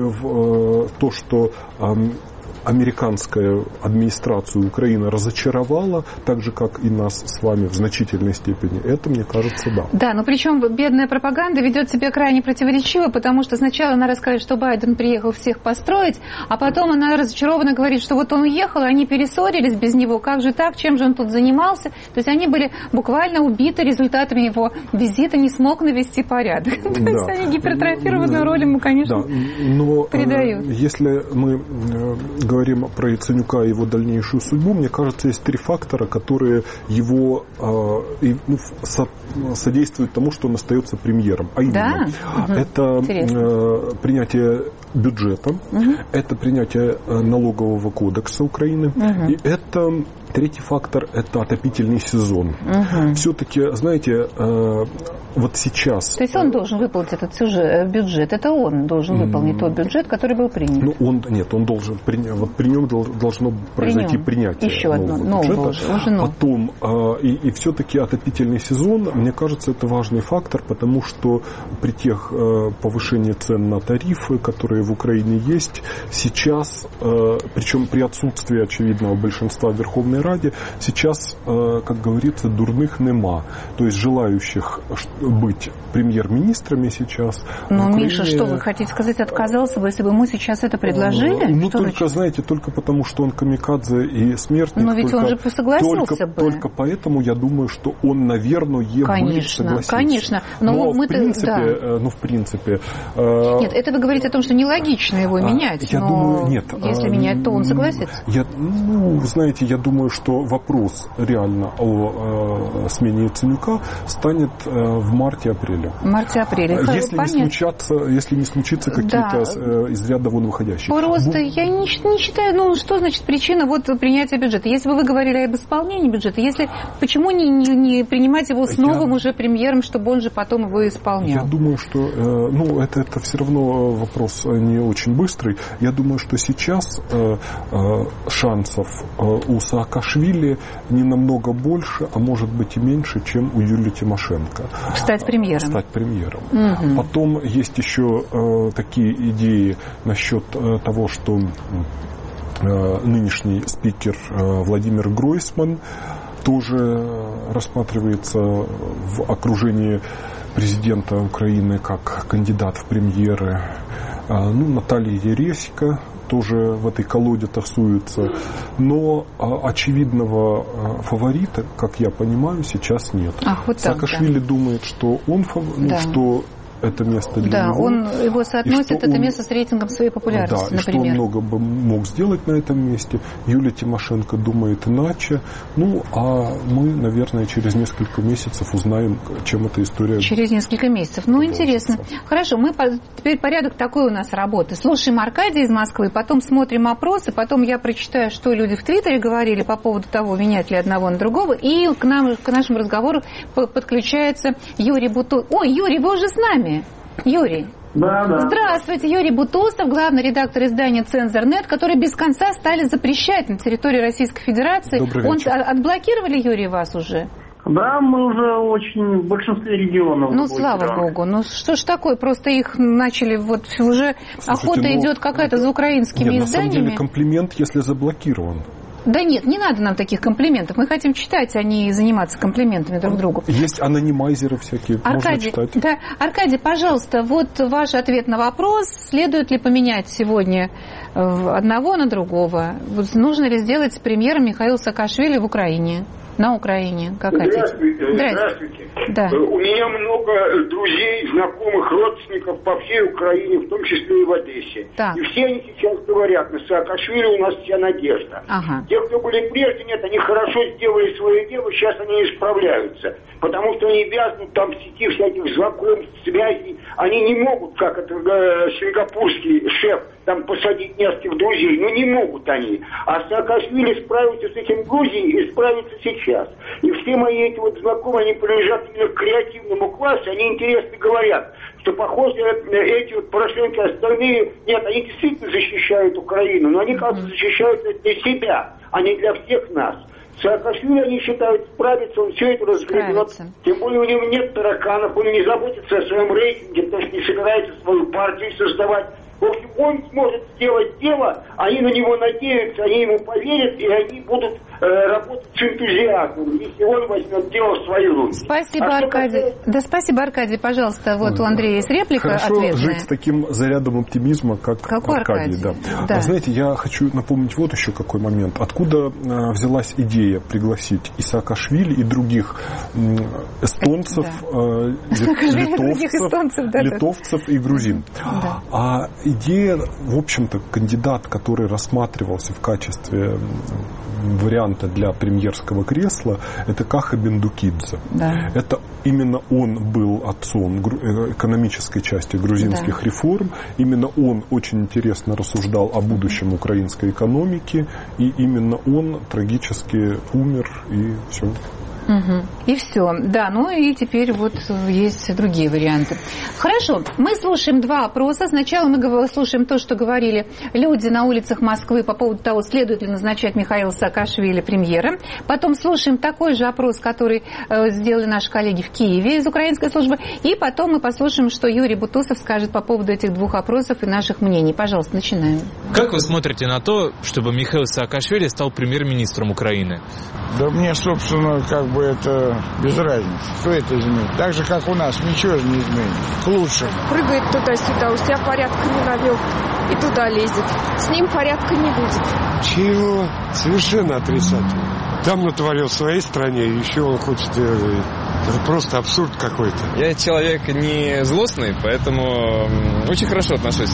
американская администрация Украины разочаровала, так же, как и нас с вами в значительной степени. Это, мне кажется, да. Да, но причем бедная пропаганда ведет себя крайне противоречиво, потому что сначала она рассказывает, что Байден приехал всех построить, а потом она разочарованно говорит, что вот он уехал, они перессорились без него, как же так, чем же он тут занимался. То есть они были буквально убиты результатами его визита, не смог навести порядок. То есть они гипертрофированную роль ему, конечно, придают. Если мы говорим про Яценюка и его дальнейшую судьбу, мне кажется, есть 3 фактора, которые его содействуют тому, что он остается премьером. А именно, это принятие бюджета, это принятие налогового кодекса Украины, и это третий фактор – это отопительный сезон. Все-таки, знаете, вот сейчас... То есть он должен выполнить этот бюджет, это он должен выполнить тот бюджет, который был принят? Он должен, при нем должно произойти принятие еще нового бюджета. Потом, и все-таки отопительный сезон, мне кажется, это важный фактор, потому что при тех повышении цен на тарифы, которые в Украине есть, сейчас, причем при отсутствии очевидного большинства в Верховной Раде, сейчас, как говорится, дурных нема. То есть желающих быть премьер-министрами сейчас. Но Миша, что вы хотите сказать, отказался бы, если бы ему сейчас это предложили? Только потому, что он камикадзе и смертник. Но ведь он же согласился бы. Только поэтому я думаю, что он, наверное, будет согласиться. Конечно. Но в принципе... Нет, это вы говорите о том, что нелогично его менять. Я думаю, нет. Если менять, то он согласится. Я думаю, думаю, что вопрос реально о смене Яценюка станет в марте-апреле. В марте-апреле. Если не случится какие-то из ряда вон выходящие. Просто я не считаю, что значит причина принятия бюджета. Если бы вы говорили об исполнении бюджета, почему не принимать его с новым уже премьером, чтобы он же потом его исполнял? Я думаю, что это все равно вопрос не очень быстрый. Я думаю, что сейчас шансов у Саакашвили не намного больше, а может быть и меньше, чем у Юлии Тимошенко. Стать премьером. Угу. Потом есть еще такие идеи насчет того, что нынешний спикер Владимир Гройсман тоже рассматривается в окружении президента Украины как кандидат в премьеры. Наталья Ересько тоже в этой колоде тасуется. Но очевидного фаворита, как я понимаю, сейчас нет. Саакашвили думает, что он что это место для него. Да, его соотносит это место с рейтингом своей популярности, например. Что он много бы мог сделать на этом месте. Юлия Тимошенко думает иначе. А мы, наверное, через несколько месяцев узнаем, чем эта история... Через несколько месяцев. Интересно. Хорошо, теперь порядок такой у нас работы. Слушаем Аркадия из Москвы, потом смотрим опросы, потом я прочитаю, что люди в Твиттере говорили по поводу того, менять ли одного на другого, и к нашему разговору подключается Юрий Бутусов. Ой, Юрий, вы уже с нами? Юрий. Да. Здравствуйте, Юрий Бутусов, главный редактор издания «Цензор.нет», который без конца стали запрещать на территории Российской Федерации. Добрый вечер. Отблокировали, Юрий, вас уже? Да, мы уже в большинстве регионов. Слава богу. Что ж такое? Просто их начали уже охота идет какая-то за украинскими изданиями. На самом деле комплимент, если заблокирован. Да нет, не надо нам таких комплиментов. Мы хотим читать, а не заниматься комплиментами друг другу. Есть анонимайзеры всякие, можно читать. Да. Аркадий, пожалуйста, ваш ответ на вопрос. Следует ли поменять сегодня одного на другого? Нужно ли сделать премьером Михаила Саакашвили в Украине? На Украине, как хотите. Здравствуйте. Да. У меня много друзей, знакомых, родственников по всей Украине, в том числе и в Одессе. Так. И все они сейчас говорят, на Саакашвили у нас вся надежда. Ага. Те, кто были прежде, нет, они хорошо сделали свое дело, сейчас они не справляются. Потому что они вязнут там в сети всяких знакомств, связей. Они не могут, как это сингапурский шеф, там посадить нескольких друзей. Не могут они. А Саакашвили справится с этим Грузией и справится сейчас. И все мои эти знакомые, они принадлежат именно к креативному классу, они интересно говорят, что, похоже, эти Порошенко и остальные, нет, они действительно защищают Украину, но они, кажется, защищают это для себя, а не для всех нас. Саакашвили, они считают, справится, он все это разгребет. Тем более у него нет тараканов, он не заботится о своем рейтинге, потому что не собирается свою партию создавать. В общем, он сможет сделать дело, они на него надеются, они ему поверят, и они будут работать с энтузиазмом, если он возьмет дело в свои руки. Спасибо, Аркадий. Да, спасибо, Аркадий. Пожалуйста, у Андрея есть реплика ответная. Хорошо жить с таким зарядом оптимизма, как Аркадий. Да. Знаете, я хочу напомнить вот еще какой момент. Откуда взялась идея пригласить и Саакашвили, и других эстонцев, литовцев и грузин? А идея, в общем-то, кандидат, который рассматривался в качестве варианта для премьерского кресла, это Каха Бендукидзе. Да. Это именно он был отцом экономической части грузинских реформ. Именно он очень интересно рассуждал о будущем украинской экономики. И именно он трагически умер, и все. И все. Да, и теперь есть другие варианты. Хорошо, мы слушаем два опроса. Сначала мы слушаем то, что говорили люди на улицах Москвы по поводу того, следует ли назначать Михаила Саакашвили премьером. Потом слушаем такой же опрос, который сделали наши коллеги в Киеве из украинской службы. И потом мы послушаем, что Юрий Бутусов скажет по поводу этих двух опросов и наших мнений. Пожалуйста, начинаем. Как вы смотрите на то, чтобы Михаил Саакашвили стал премьер-министром Украины? Да мне, собственно, это без разницы. Что это изменит? Так же, как у нас, ничего же не изменит. К лучшему. Прыгает туда-сюда, у себя порядка не навел, и туда лезет. С ним порядка не будет. Чего? Совершенно отрицательно. Там натворил в своей стране, еще он хочет... Это просто абсурд какой-то. Я человек не злостный, поэтому очень хорошо отношусь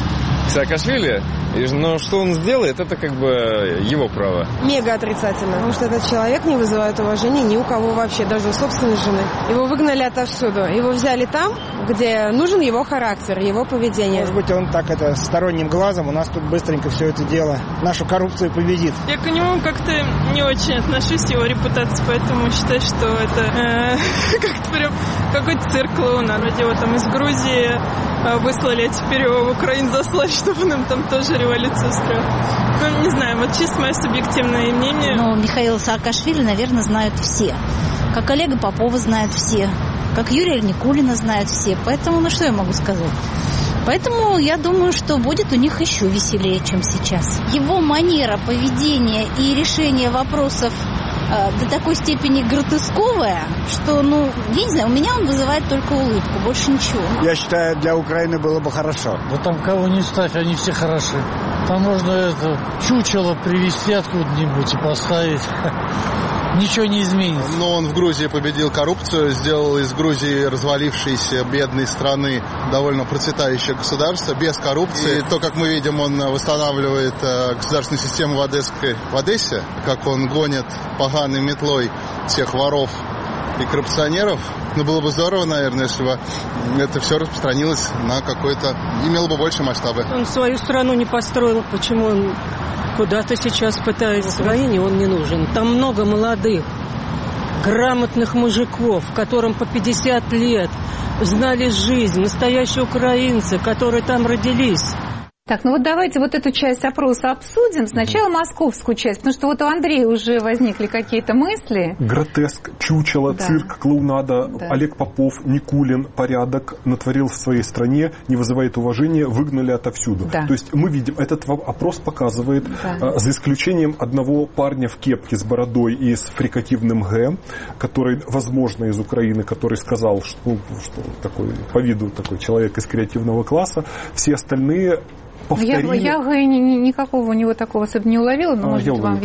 Саакашвили, но что он сделает, это как бы его право. Мега отрицательно, потому что этот человек не вызывает уважения ни у кого вообще, даже у собственной жены. Его выгнали отовсюду, его взяли там, где нужен его характер, его поведение. Может быть, он так сторонним глазом у нас тут быстренько все это дело, нашу коррупцию победит. Я к нему как-то не очень отношусь, его репутации, поэтому считаю, что это как-то прям какой-то цирк клоуна. Вроде его там из Грузии выслали, а теперь его в Украину заслали, чтобы нам там тоже революцию устроил. Ну, не знаю, вот чисто мое субъективное мнение. Но Михаила Саакашвили, наверное, знают все. Как Олега Попова знают все. Как Юрия Никулина знают все. Поэтому, ну что я могу сказать? Поэтому я думаю, что будет у них еще веселее, чем сейчас. Его манера поведения и решения вопросов до такой степени гротесковая, что, ну, я не знаю, у меня он вызывает только улыбку, больше ничего. Я считаю, для Украины было бы хорошо. Да там кого не ставь, они все хороши. Там можно это чучело привезти откуда-нибудь и поставить. Ничего не изменится. Но он в Грузии победил коррупцию, сделал из Грузии развалившейся бедной страны довольно процветающее государство, без коррупции. И то, как мы видим, он восстанавливает государственную систему в Одессе, как он гонит поганой метлой всех воров и коррупционеров. Ну, было бы здорово, наверное, если бы это все распространилось на какой-то... имело бы больше масштабы. Он свою страну не построил, почему он куда-то сейчас пытается. В Украине он не нужен. Там много молодых, грамотных мужиков, которым по 50 лет, знали жизнь, настоящие украинцы, которые там родились. Так, ну вот давайте вот эту часть опроса обсудим. Сначала московскую часть, потому что вот у Андрея уже возникли какие-то мысли. Гротеск, чучело, да. Цирк, клоунада, да. Олег Попов, Никулин, порядок натворил в своей стране, не вызывает уважения, выгнали отовсюду. Да. То есть мы видим, этот опрос показывает, да. За исключением одного парня в кепке с бородой и с фрикативным «Г», который, возможно, из Украины, который сказал, что такой, по виду такой человек из креативного класса, все остальные... повторили. Я никакого у него такого особо не уловила, но, может быть, вам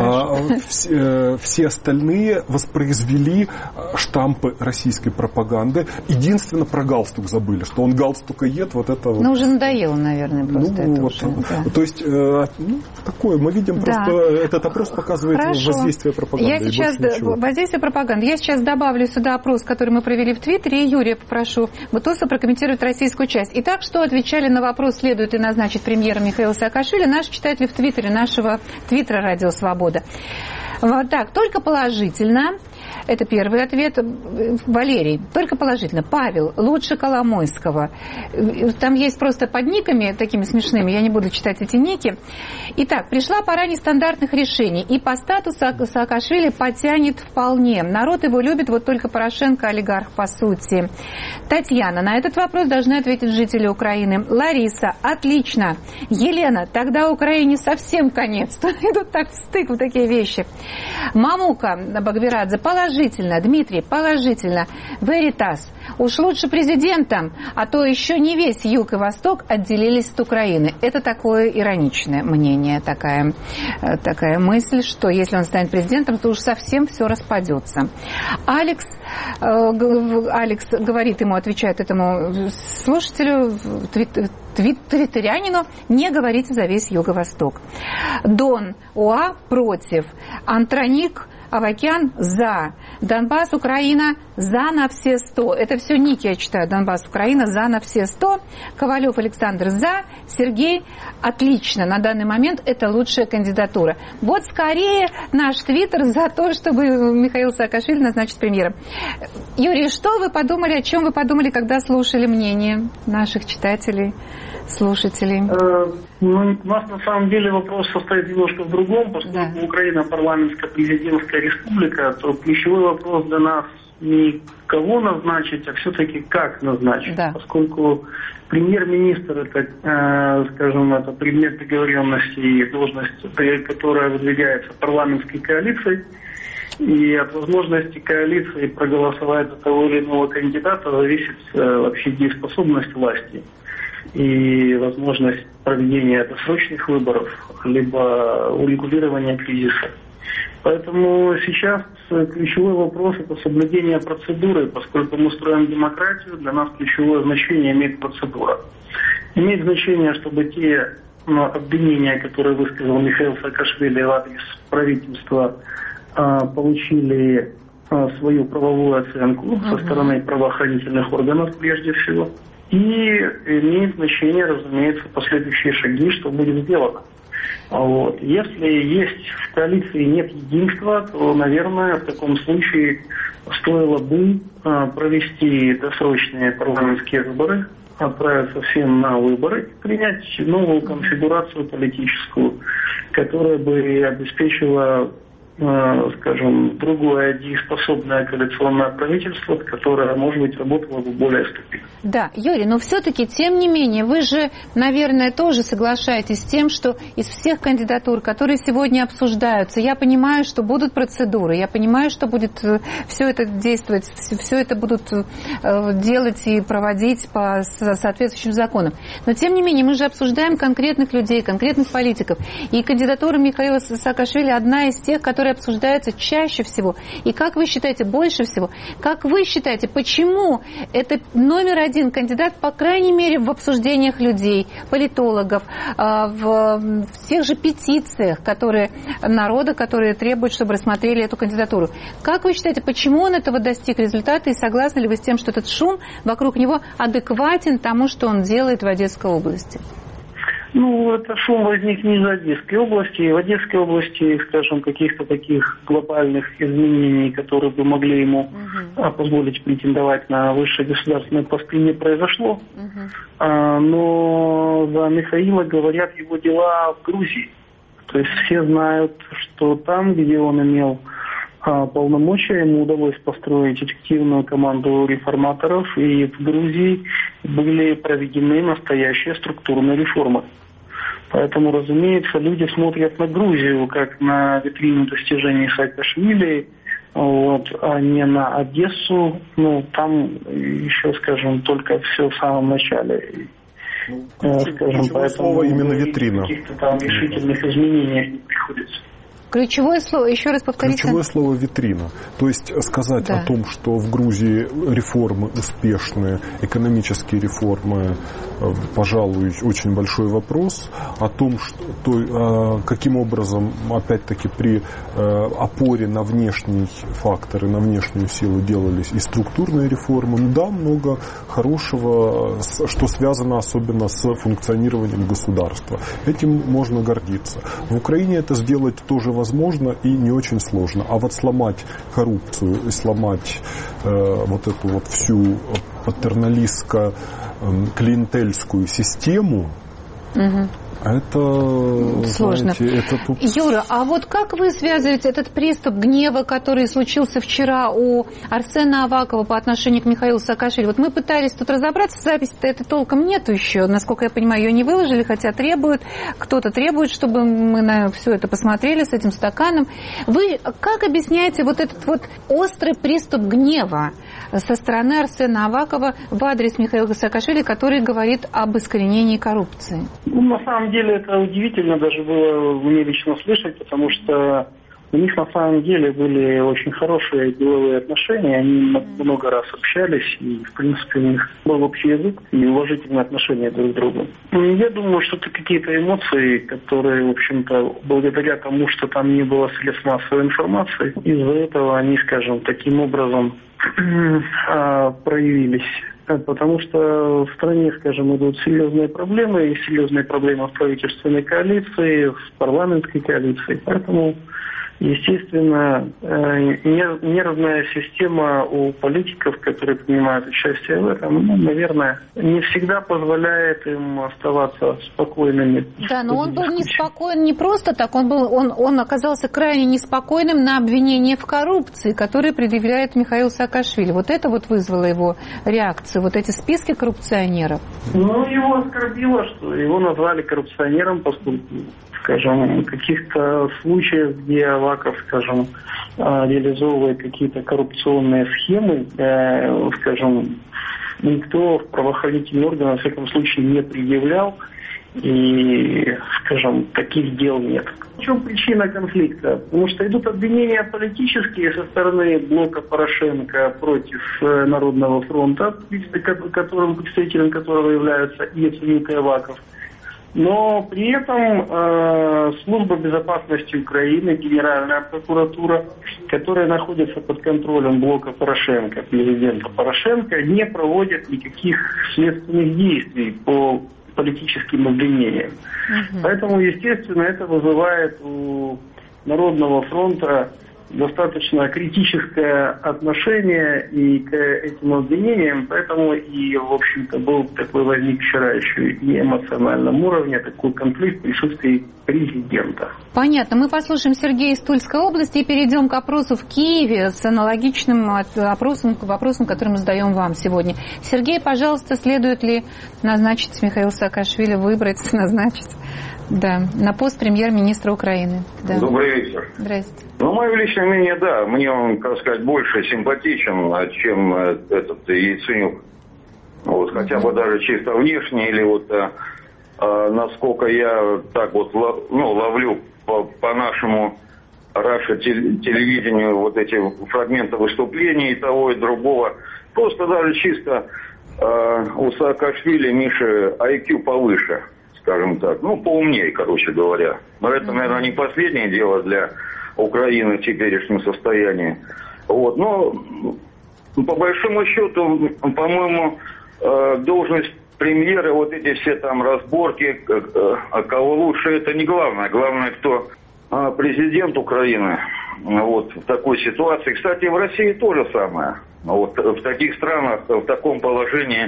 виднее. Все остальные воспроизвели штампы российской пропаганды. Единственно про галстук забыли, что он галстукоед, вот это вот. Ну, уже надоело, наверное, просто это вот, уже. Да. То есть, такое, мы видим, просто этот опрос показывает воздействие пропаганды. Воздействие пропаганды. Я сейчас добавлю сюда опрос, который мы провели в Твиттере, и Юрия попрошу Бутусова прокомментировать российскую часть. Итак, что отвечали на вопрос, следует ли назначить премьера Михаила Саакашвили, наши читатели в Твиттере, нашего Твиттера «Радио Свобода». Вот так, только положительно. Это первый ответ. Валерий, только положительно. Павел, лучше Коломойского. Там есть просто под никами такими смешными, я не буду читать эти ники. Итак, пришла пора нестандартных решений. И по статусу Саакашвили потянет вполне. Народ его любит, вот только Порошенко олигарх по сути. Татьяна, на этот вопрос должны ответить жители Украины. Лариса, отлично. Елена, тогда Украине совсем конец. Идут так в стык вот такие вещи. Мамука Багверадзе, положительно. Дмитрий, положительно. Веритас, уж лучше президентом, а то еще не весь юг и восток отделились от Украины. Это такое ироничное мнение, такая мысль, что если он станет президентом, то уж совсем все распадется. Алекс говорит ему, отвечает этому слушателю, твиттерянину, не говорите за весь Юго-Восток. Дон Уа против. Антроник Авакян за. Донбасс, Украина за на все 100. Это все ники, я читаю. Донбасс, Украина за на все 100. Ковалев Александр за. Сергей отлично. На данный момент это лучшая кандидатура. Вот скорее наш твиттер за то, чтобы Михаил Саакашвили назначить премьером. Юрий, что вы подумали, о чем вы подумали, когда слушали мнение наших читателей, слушателей? У нас на самом деле вопрос состоит немножко в другом, поскольку Украина парламентско-президентская республика, то ключевой вопрос для нас не кого назначить, а все-таки как назначить. Да. Поскольку премьер-министр это, скажем, это предмет договоренности и должность, которая выдвигается парламентской коалицией. И от возможности коалиции проголосовать за того или иного кандидата зависит вообще дееспособность власти и возможность проведения досрочных выборов, либо урегулирования кризиса. Поэтому сейчас ключевой вопрос – это соблюдение процедуры, поскольку мы строим демократию, для нас ключевое значение имеет процедура. Имеет значение, чтобы те обвинения, которые высказал Михаил Саакашвили в адрес правительства, получили свою правовую оценку со стороны правоохранительных органов прежде всего. И имеет значение, разумеется, последующие шаги, что будет сделано. Вот. Если есть в коалиции нет единства, то, наверное, в таком случае стоило бы провести досрочные парламентские выборы, отправиться всем на выборы, принять новую конфигурацию политическую, которая бы обеспечила, скажем, другое дееспособное коалиционное правительство, которое, может быть, работало бы более стабильно. Да, Юрий, но все-таки, тем не менее, вы же, наверное, тоже соглашаетесь с тем, что из всех кандидатур, которые сегодня обсуждаются, я понимаю, что будут процедуры, я понимаю, что будет все это действовать, все это будут делать и проводить по соответствующим законам. Но, тем не менее, мы же обсуждаем конкретных людей, конкретных политиков. И кандидатура Михаила Саакашвили одна из тех, которые обсуждаются чаще всего. И как вы считаете, больше всего? Как вы считаете, почему это номер один кандидат, по крайней мере, в обсуждениях людей, политологов, в тех же петициях, народа, которые требуют, чтобы рассмотрели эту кандидатуру? Как вы считаете, почему он этого достиг результата, и согласны ли вы с тем, что этот шум вокруг него адекватен тому, что он делает в Одесской области? Это шум возник не из Одесской области. В Одесской области, скажем, каких-то таких глобальных изменений, которые бы могли ему позволить претендовать на высшие государственные посты, не произошло. Но за Михаила говорят его дела в Грузии. То есть все знают, что там, где он имел полномочия, ему удалось построить эффективную команду реформаторов, и в Грузии были проведены настоящие структурные реформы. Поэтому, разумеется, люди смотрят на Грузию как на витрину достижений Саакашвили, а не на Одессу. Там еще, скажем, только все в самом начале. Ключевое слово именно витрина. Каких-то там решительных изменений не приходится. Ключевое слово, еще раз повторите. Ключевое слово «витрина». То есть сказать о том, что в Грузии реформы успешные, экономические реформы, пожалуй, очень большой вопрос. О том, что, каким образом, опять-таки, при опоре на внешние факторы, на внешнюю силу делались и структурные реформы. Много хорошего, что связано особенно с функционированием государства. Этим можно гордиться. В Украине это сделать тоже возможно и не очень сложно. А вот сломать коррупцию и сломать эту всю патерналистско-клиентельскую систему, это сложно. Знаете, тут... Юра, а вот как вы связываете этот приступ гнева, который случился вчера у Арсена Авакова по отношению к Михаилу Саакашвили? Мы пытались тут разобраться, записи-то это толком нету еще. Насколько я понимаю, ее не выложили, хотя кто-то требует, чтобы мы на все это посмотрели с этим стаканом. Вы как объясняете этот острый приступ гнева со стороны Арсена Авакова в адрес Михаила Саакашвили, который говорит об искоренении коррупции? На самом деле это удивительно даже было мне лично слышать, потому что у них на самом деле были очень хорошие деловые отношения, они много раз общались, и в принципе у них был общий язык и уважительные отношения друг к другу. Я думаю, что это какие-то эмоции, которые, в общем-то, благодаря тому, что там не было средств массовой информации, из-за этого они, скажем, таким образом проявились. Потому что в стране, скажем, идут серьезные проблемы, и серьезные проблемы в правительственной коалиции, в парламентской коалиции. Поэтому, естественно, нервная система у политиков, которые принимают участие в этом, наверное, не всегда позволяет им оставаться спокойными. Да, но он был неспокоен не просто так, он оказался крайне неспокойным на обвинение в коррупции, которые предъявляет Михаил Саакашвили. Это вызвало его реакцию, эти списки коррупционеров. Его оскорбило, что его назвали коррупционером, поскольку, скажем, в каких-то случаях, где Аваков, скажем, реализовывает какие-то коррупционные схемы, скажем, никто в правоохранительные органы, во всяком случае, не предъявлял. и, скажем, таких дел нет. В чем причина конфликта? Потому что идут обвинения политические со стороны блока Порошенко против Народного фронта, представителем которого является Яценюк и Аваков. Но при этом Служба безопасности Украины, Генеральная прокуратура, которая находится под контролем блока Порошенко, президента Порошенко, не проводят никаких следственных действий по политическим обвинениям. Поэтому, естественно, это вызывает у Народного фронта достаточно критическое отношение и к этим обвинениям, поэтому и, в общем-то, был такой возник вчера еще и эмоциональном уровне такой конфликт в присутствии президента. Понятно. Мы послушаем Сергея из Тульской области и перейдем к опросу в Киеве с аналогичным опросом к вопросам, которые мы задаем вам сегодня. Сергей, пожалуйста, следует ли назначить Михаила Саакашвили, выбрать, назначить? Да, на пост премьер-министра Украины. Да. Добрый вечер. Здравствуйте. Ну, мое личное мнение, да, мне он, так сказать, больше симпатичен, чем этот Яценюк. Вот, хотя бы даже чисто внешне, или вот насколько я так вот ловлю по нашему Раша телевидению вот эти фрагменты выступлений и того, и другого. Просто даже чисто у Саакашвили, Миши, IQ повыше, скажем так. Ну, поумнее, короче говоря. Но это, наверное, не последнее дело для Украины в теперешнем состоянии. Вот. Но, по большому счету, по-моему, должность премьера, вот эти все там разборки, кого лучше, это не главное. Главное, кто президент Украины вот, в такой ситуации. Кстати, в России то же самое. Вот, в таких странах, в таком положении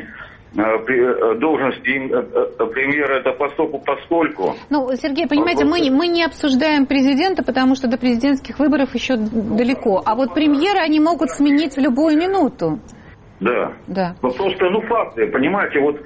должность премьера это постольку. Ну, Сергей, понимаете, мы не обсуждаем президента, потому что до президентских выборов еще далеко. А вот премьера они могут сменить в любую минуту. Да. Но просто, факты, понимаете, вот,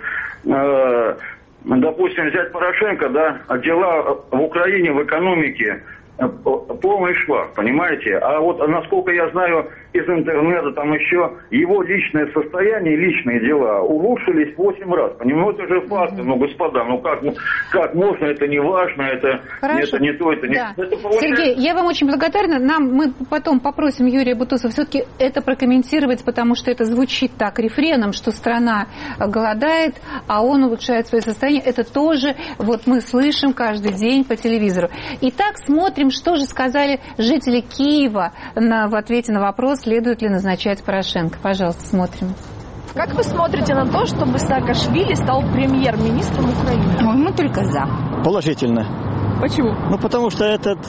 допустим, взять Порошенко, да, дела в Украине, в экономике полный шлак, понимаете? А вот, насколько я знаю из интернета, там еще его личное состояние, личные дела улучшились 8 раз. Понимаете, это же факты, господа, как можно, это не важно, это не то, это не... Да. Сергей, я вам очень благодарна. Мы потом попросим Юрия Бутусова все-таки это прокомментировать, потому что это звучит так рефреном, что страна голодает, а он улучшает свое состояние. Это тоже вот мы слышим каждый день по телевизору. Итак, смотрим, что же сказали жители Киева в ответе на вопрос, следует ли назначать Порошенко. Пожалуйста, смотрим. Как вы смотрите на то, чтобы Саакашвили стал премьер-министром Украины? Мы только за. Положительно. Почему? Потому что этот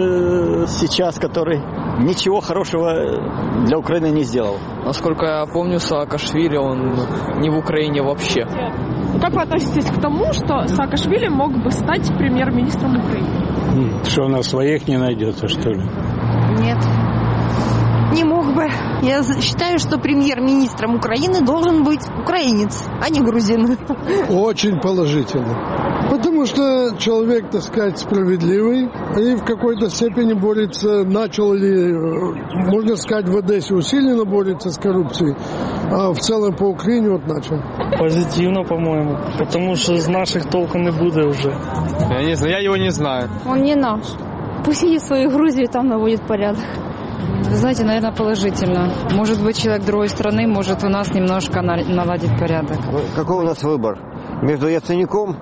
сейчас, который ничего хорошего для Украины не сделал. Насколько я помню, Саакашвили, он не в Украине вообще. Как вы относитесь к тому, что Саакашвили мог бы стать премьер-министром Украины? Что, у нас своих не найдется, что ли? Нет. Не мог бы. Я считаю, что премьер-министром Украины должен быть украинец, а не грузин. Очень положительно. Потому что человек, так сказать, справедливый и в какой-то степени борется, начал ли, можно сказать, в Одессе усиленно борется с коррупцией, а в целом по Украине вот начал. Позитивно, по-моему, потому что из наших толком не будет уже. Я не знаю, я его не знаю. Он не наш. Пусть едет в свою Грузию, там наводит порядок. Вы знаете, наверное, положительно. Может быть, человек другой страны может у нас немножко наладить порядок. Какой у нас выбор? Между Яценюком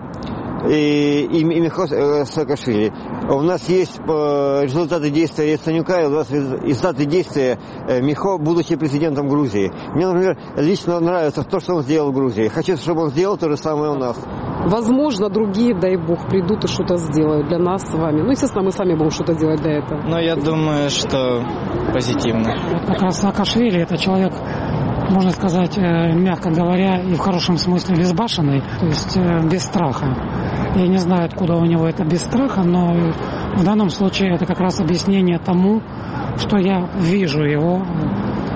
и Михаилом Саакашвили. У нас есть результаты действия Яценюка, и у нас результаты действия Михо, будучи президентом Грузии. Мне, например, лично нравится то, что он сделал в Грузии. Хочу, чтобы он сделал то же самое у нас. Возможно, другие, дай бог, придут и что-то сделают для нас с вами. Ну, естественно, мы сами будем что-то делать для этого. Но я думаю, что позитивно. Как раз Саакашвили — это человек, можно сказать, мягко говоря, и в хорошем смысле безбашенный, то есть без страха. Я не знаю, откуда у него это без страха, но в данном случае это как раз объяснение тому, что я вижу его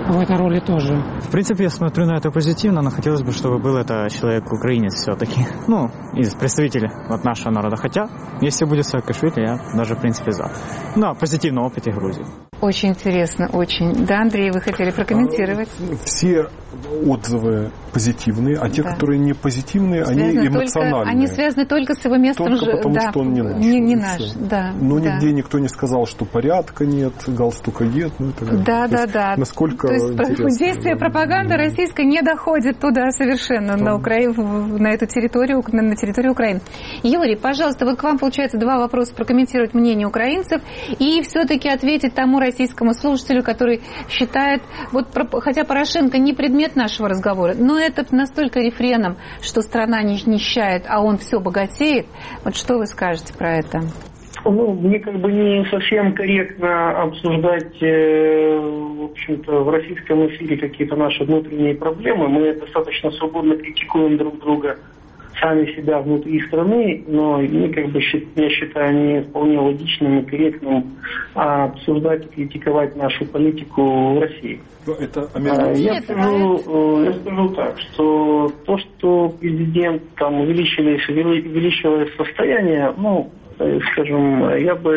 в этой роли тоже. В принципе, я смотрю на это позитивно, но хотелось бы, чтобы был это человек-украинец все-таки. Ну, из представителей от нашего народа. Хотя, если будет Саакашвили, я даже, в принципе, за. На позитивном опыте Грузии. Очень интересно, очень. Да, Андрей, вы хотели прокомментировать? Все отзывы позитивные, а те, которые не позитивные, они эмоциональные. Они связаны только с его местом жительства. Только потому, что он не наш. Не наш, да. Но нигде никто не сказал, что порядка нет, галстука нет. Ну, и так далее. Да. Насколько то есть действие пропаганды российской не доходит туда совершенно, на эту территорию, на территорию Украины. Юрий, пожалуйста, вот к вам, получается, два вопроса: прокомментировать мнение украинцев и все-таки ответить тому российскому слушателю, который считает, вот хотя Порошенко не предмет нашего разговора, но это настолько рефреном, что страна нищает, а он все богатеет. Вот что вы скажете про это? Ну, мне как бы не совсем корректно обсуждать, в общем-то, в российском эфире какие-то наши внутренние проблемы. Мы достаточно свободно критикуем друг друга, сами себя внутри страны, но мне, как бы, я считаю, не вполне логичным и корректным обсуждать и критиковать нашу политику в России. Я скажу так, что то, что президент там увеличилось состояние, ну, скажем,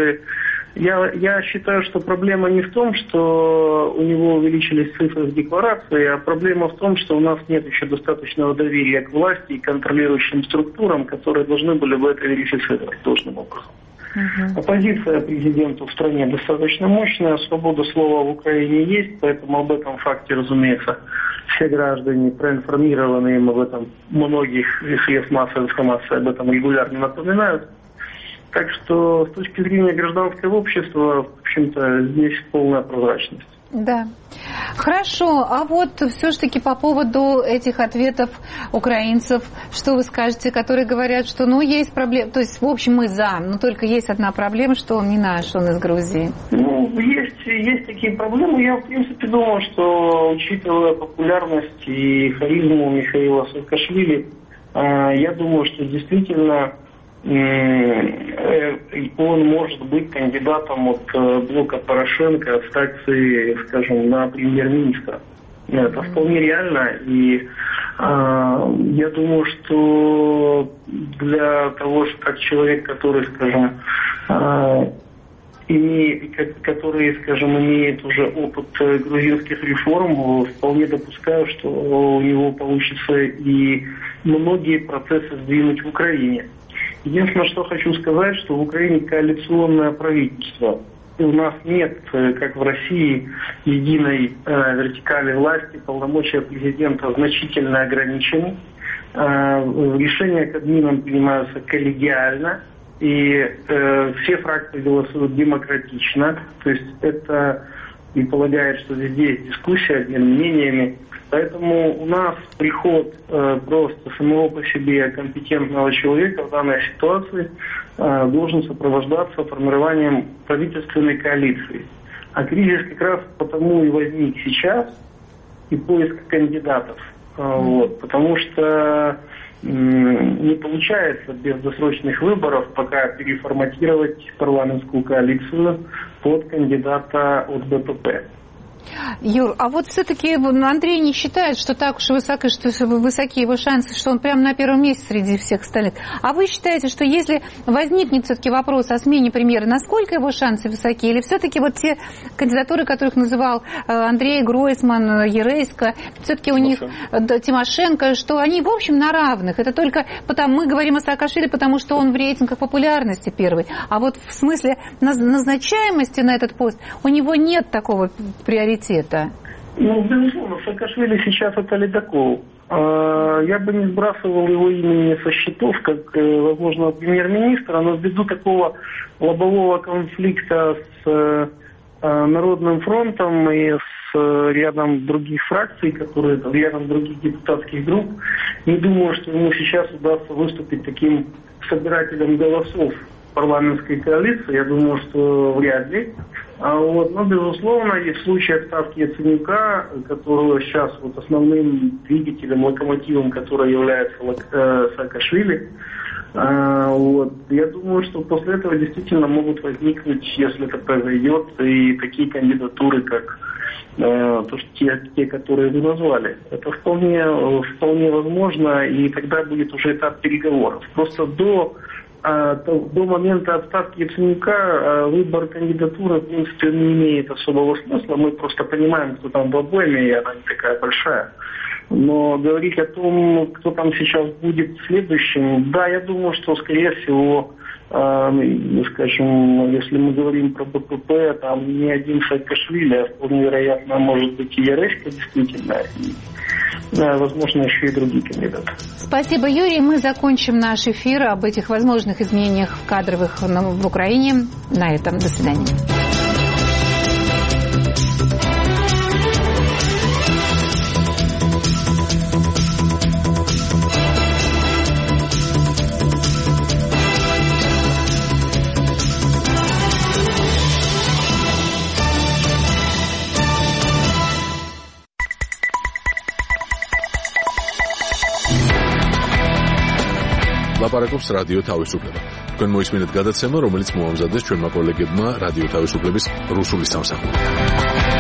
я считаю, что проблема не в том, что у него увеличились цифры в декларации, а проблема в том, что у нас нет еще достаточного доверия к власти и контролирующим структурам, которые должны были бы это верифицировать должным образом. Оппозиция президенту в стране достаточно мощная, свобода слова в Украине есть, поэтому об этом факте, разумеется, все граждане проинформированы, им об этом многих средств массовой информации об этом регулярно напоминают. Так что с точки зрения гражданского общества, в общем-то, здесь полная прозрачность. Да. Хорошо, а вот все-таки по поводу этих ответов украинцев, что вы скажете, которые говорят, что есть проблема, то есть в общем мы за, но только есть одна проблема, что он не наш, он из Грузии. Ну, есть такие проблемы. Я, в принципе, думаю, что, учитывая популярность и харизму Михаила Саакашвили, я думаю, что действительно он может быть кандидатом от блока Порошенко в фракции, скажем, на премьер-министра. Это вполне реально, и я думаю, что для того, что как человек, который, скажем, имеет уже опыт грузинских реформ, вполне допускаю, что у него получится и многие процессы сдвинуть в Украине. Единственное, что хочу сказать, что в Украине коалиционное правительство. И у нас нет, как в России, единой вертикали власти, полномочия президента значительно ограничены. Решения Кабмином принимаются коллегиально, и все фракции голосуют демократично. То есть это и полагает, что здесь есть дискуссия, обмен мнениями. Поэтому у нас приход просто самого по себе компетентного человека в данной ситуации должен сопровождаться формированием правительственной коалиции. А кризис как раз потому и возник сейчас, и поиск кандидатов. Потому что не получается без досрочных выборов пока переформатировать парламентскую коалицию под кандидата от БПП. Юр, а вот все-таки Андрей не считает, что так уж высокие его шансы, что он прямо на первом месте среди всех остальных. А вы считаете, что если возникнет все-таки вопрос о смене премьера, насколько его шансы высоки? Или все-таки вот те кандидатуры, которых называл Андрей, Гройсман, Ерейска, все-таки у них Тимошенко, что они в общем на равных? Это только мы говорим о Саакашвили, потому что он в рейтингах популярности первый. А вот в смысле назначаемости на этот пост у него нет такого приоритета. Ну, безусловно, Саакашвили сейчас это ледокол. Я бы не сбрасывал его имени со счетов, как возможного премьер-министра, но ввиду такого лобового конфликта с Народным фронтом и с рядом других фракций, рядом других депутатских групп, не думаю, что ему сейчас удастся выступить таким собирателем голосов парламентской коалиции. Я думаю, что вряд ли. Но, безусловно, и в случае отставки Яценюка, которого сейчас основным двигателем, локомотивом, который является Саакашвили, я думаю, что после этого действительно могут возникнуть, если это произойдет, и такие кандидатуры, как то, что те, которые вы назвали. Это вполне возможно, и тогда будет уже этап переговоров. Просто до момента отставки Яценюка выбор кандидатуры, в принципе, не имеет особого смысла. Мы просто понимаем, кто там в обойме, и она не такая большая. Но говорить о том, кто там сейчас будет следующим, да, я думаю, что, скорее всего, скажем, если мы говорим про БПП, там не один Саакашвили, а вполне вероятно, может быть, и Яресько действительно, и, возможно, еще и другие кандидаты. Спасибо, Юрий. Мы закончим наш эфир об этих возможных изменениях кадровых в Украине на этом. До свидания. ლაპარაკობს რადიო თავისუფლება. თქვენ მოისმინეთ გადაცემა, რომელიც მოამზადეს ჩვენმა კოლეგებმა რადიო თავისუფლების რუსული სამსახური.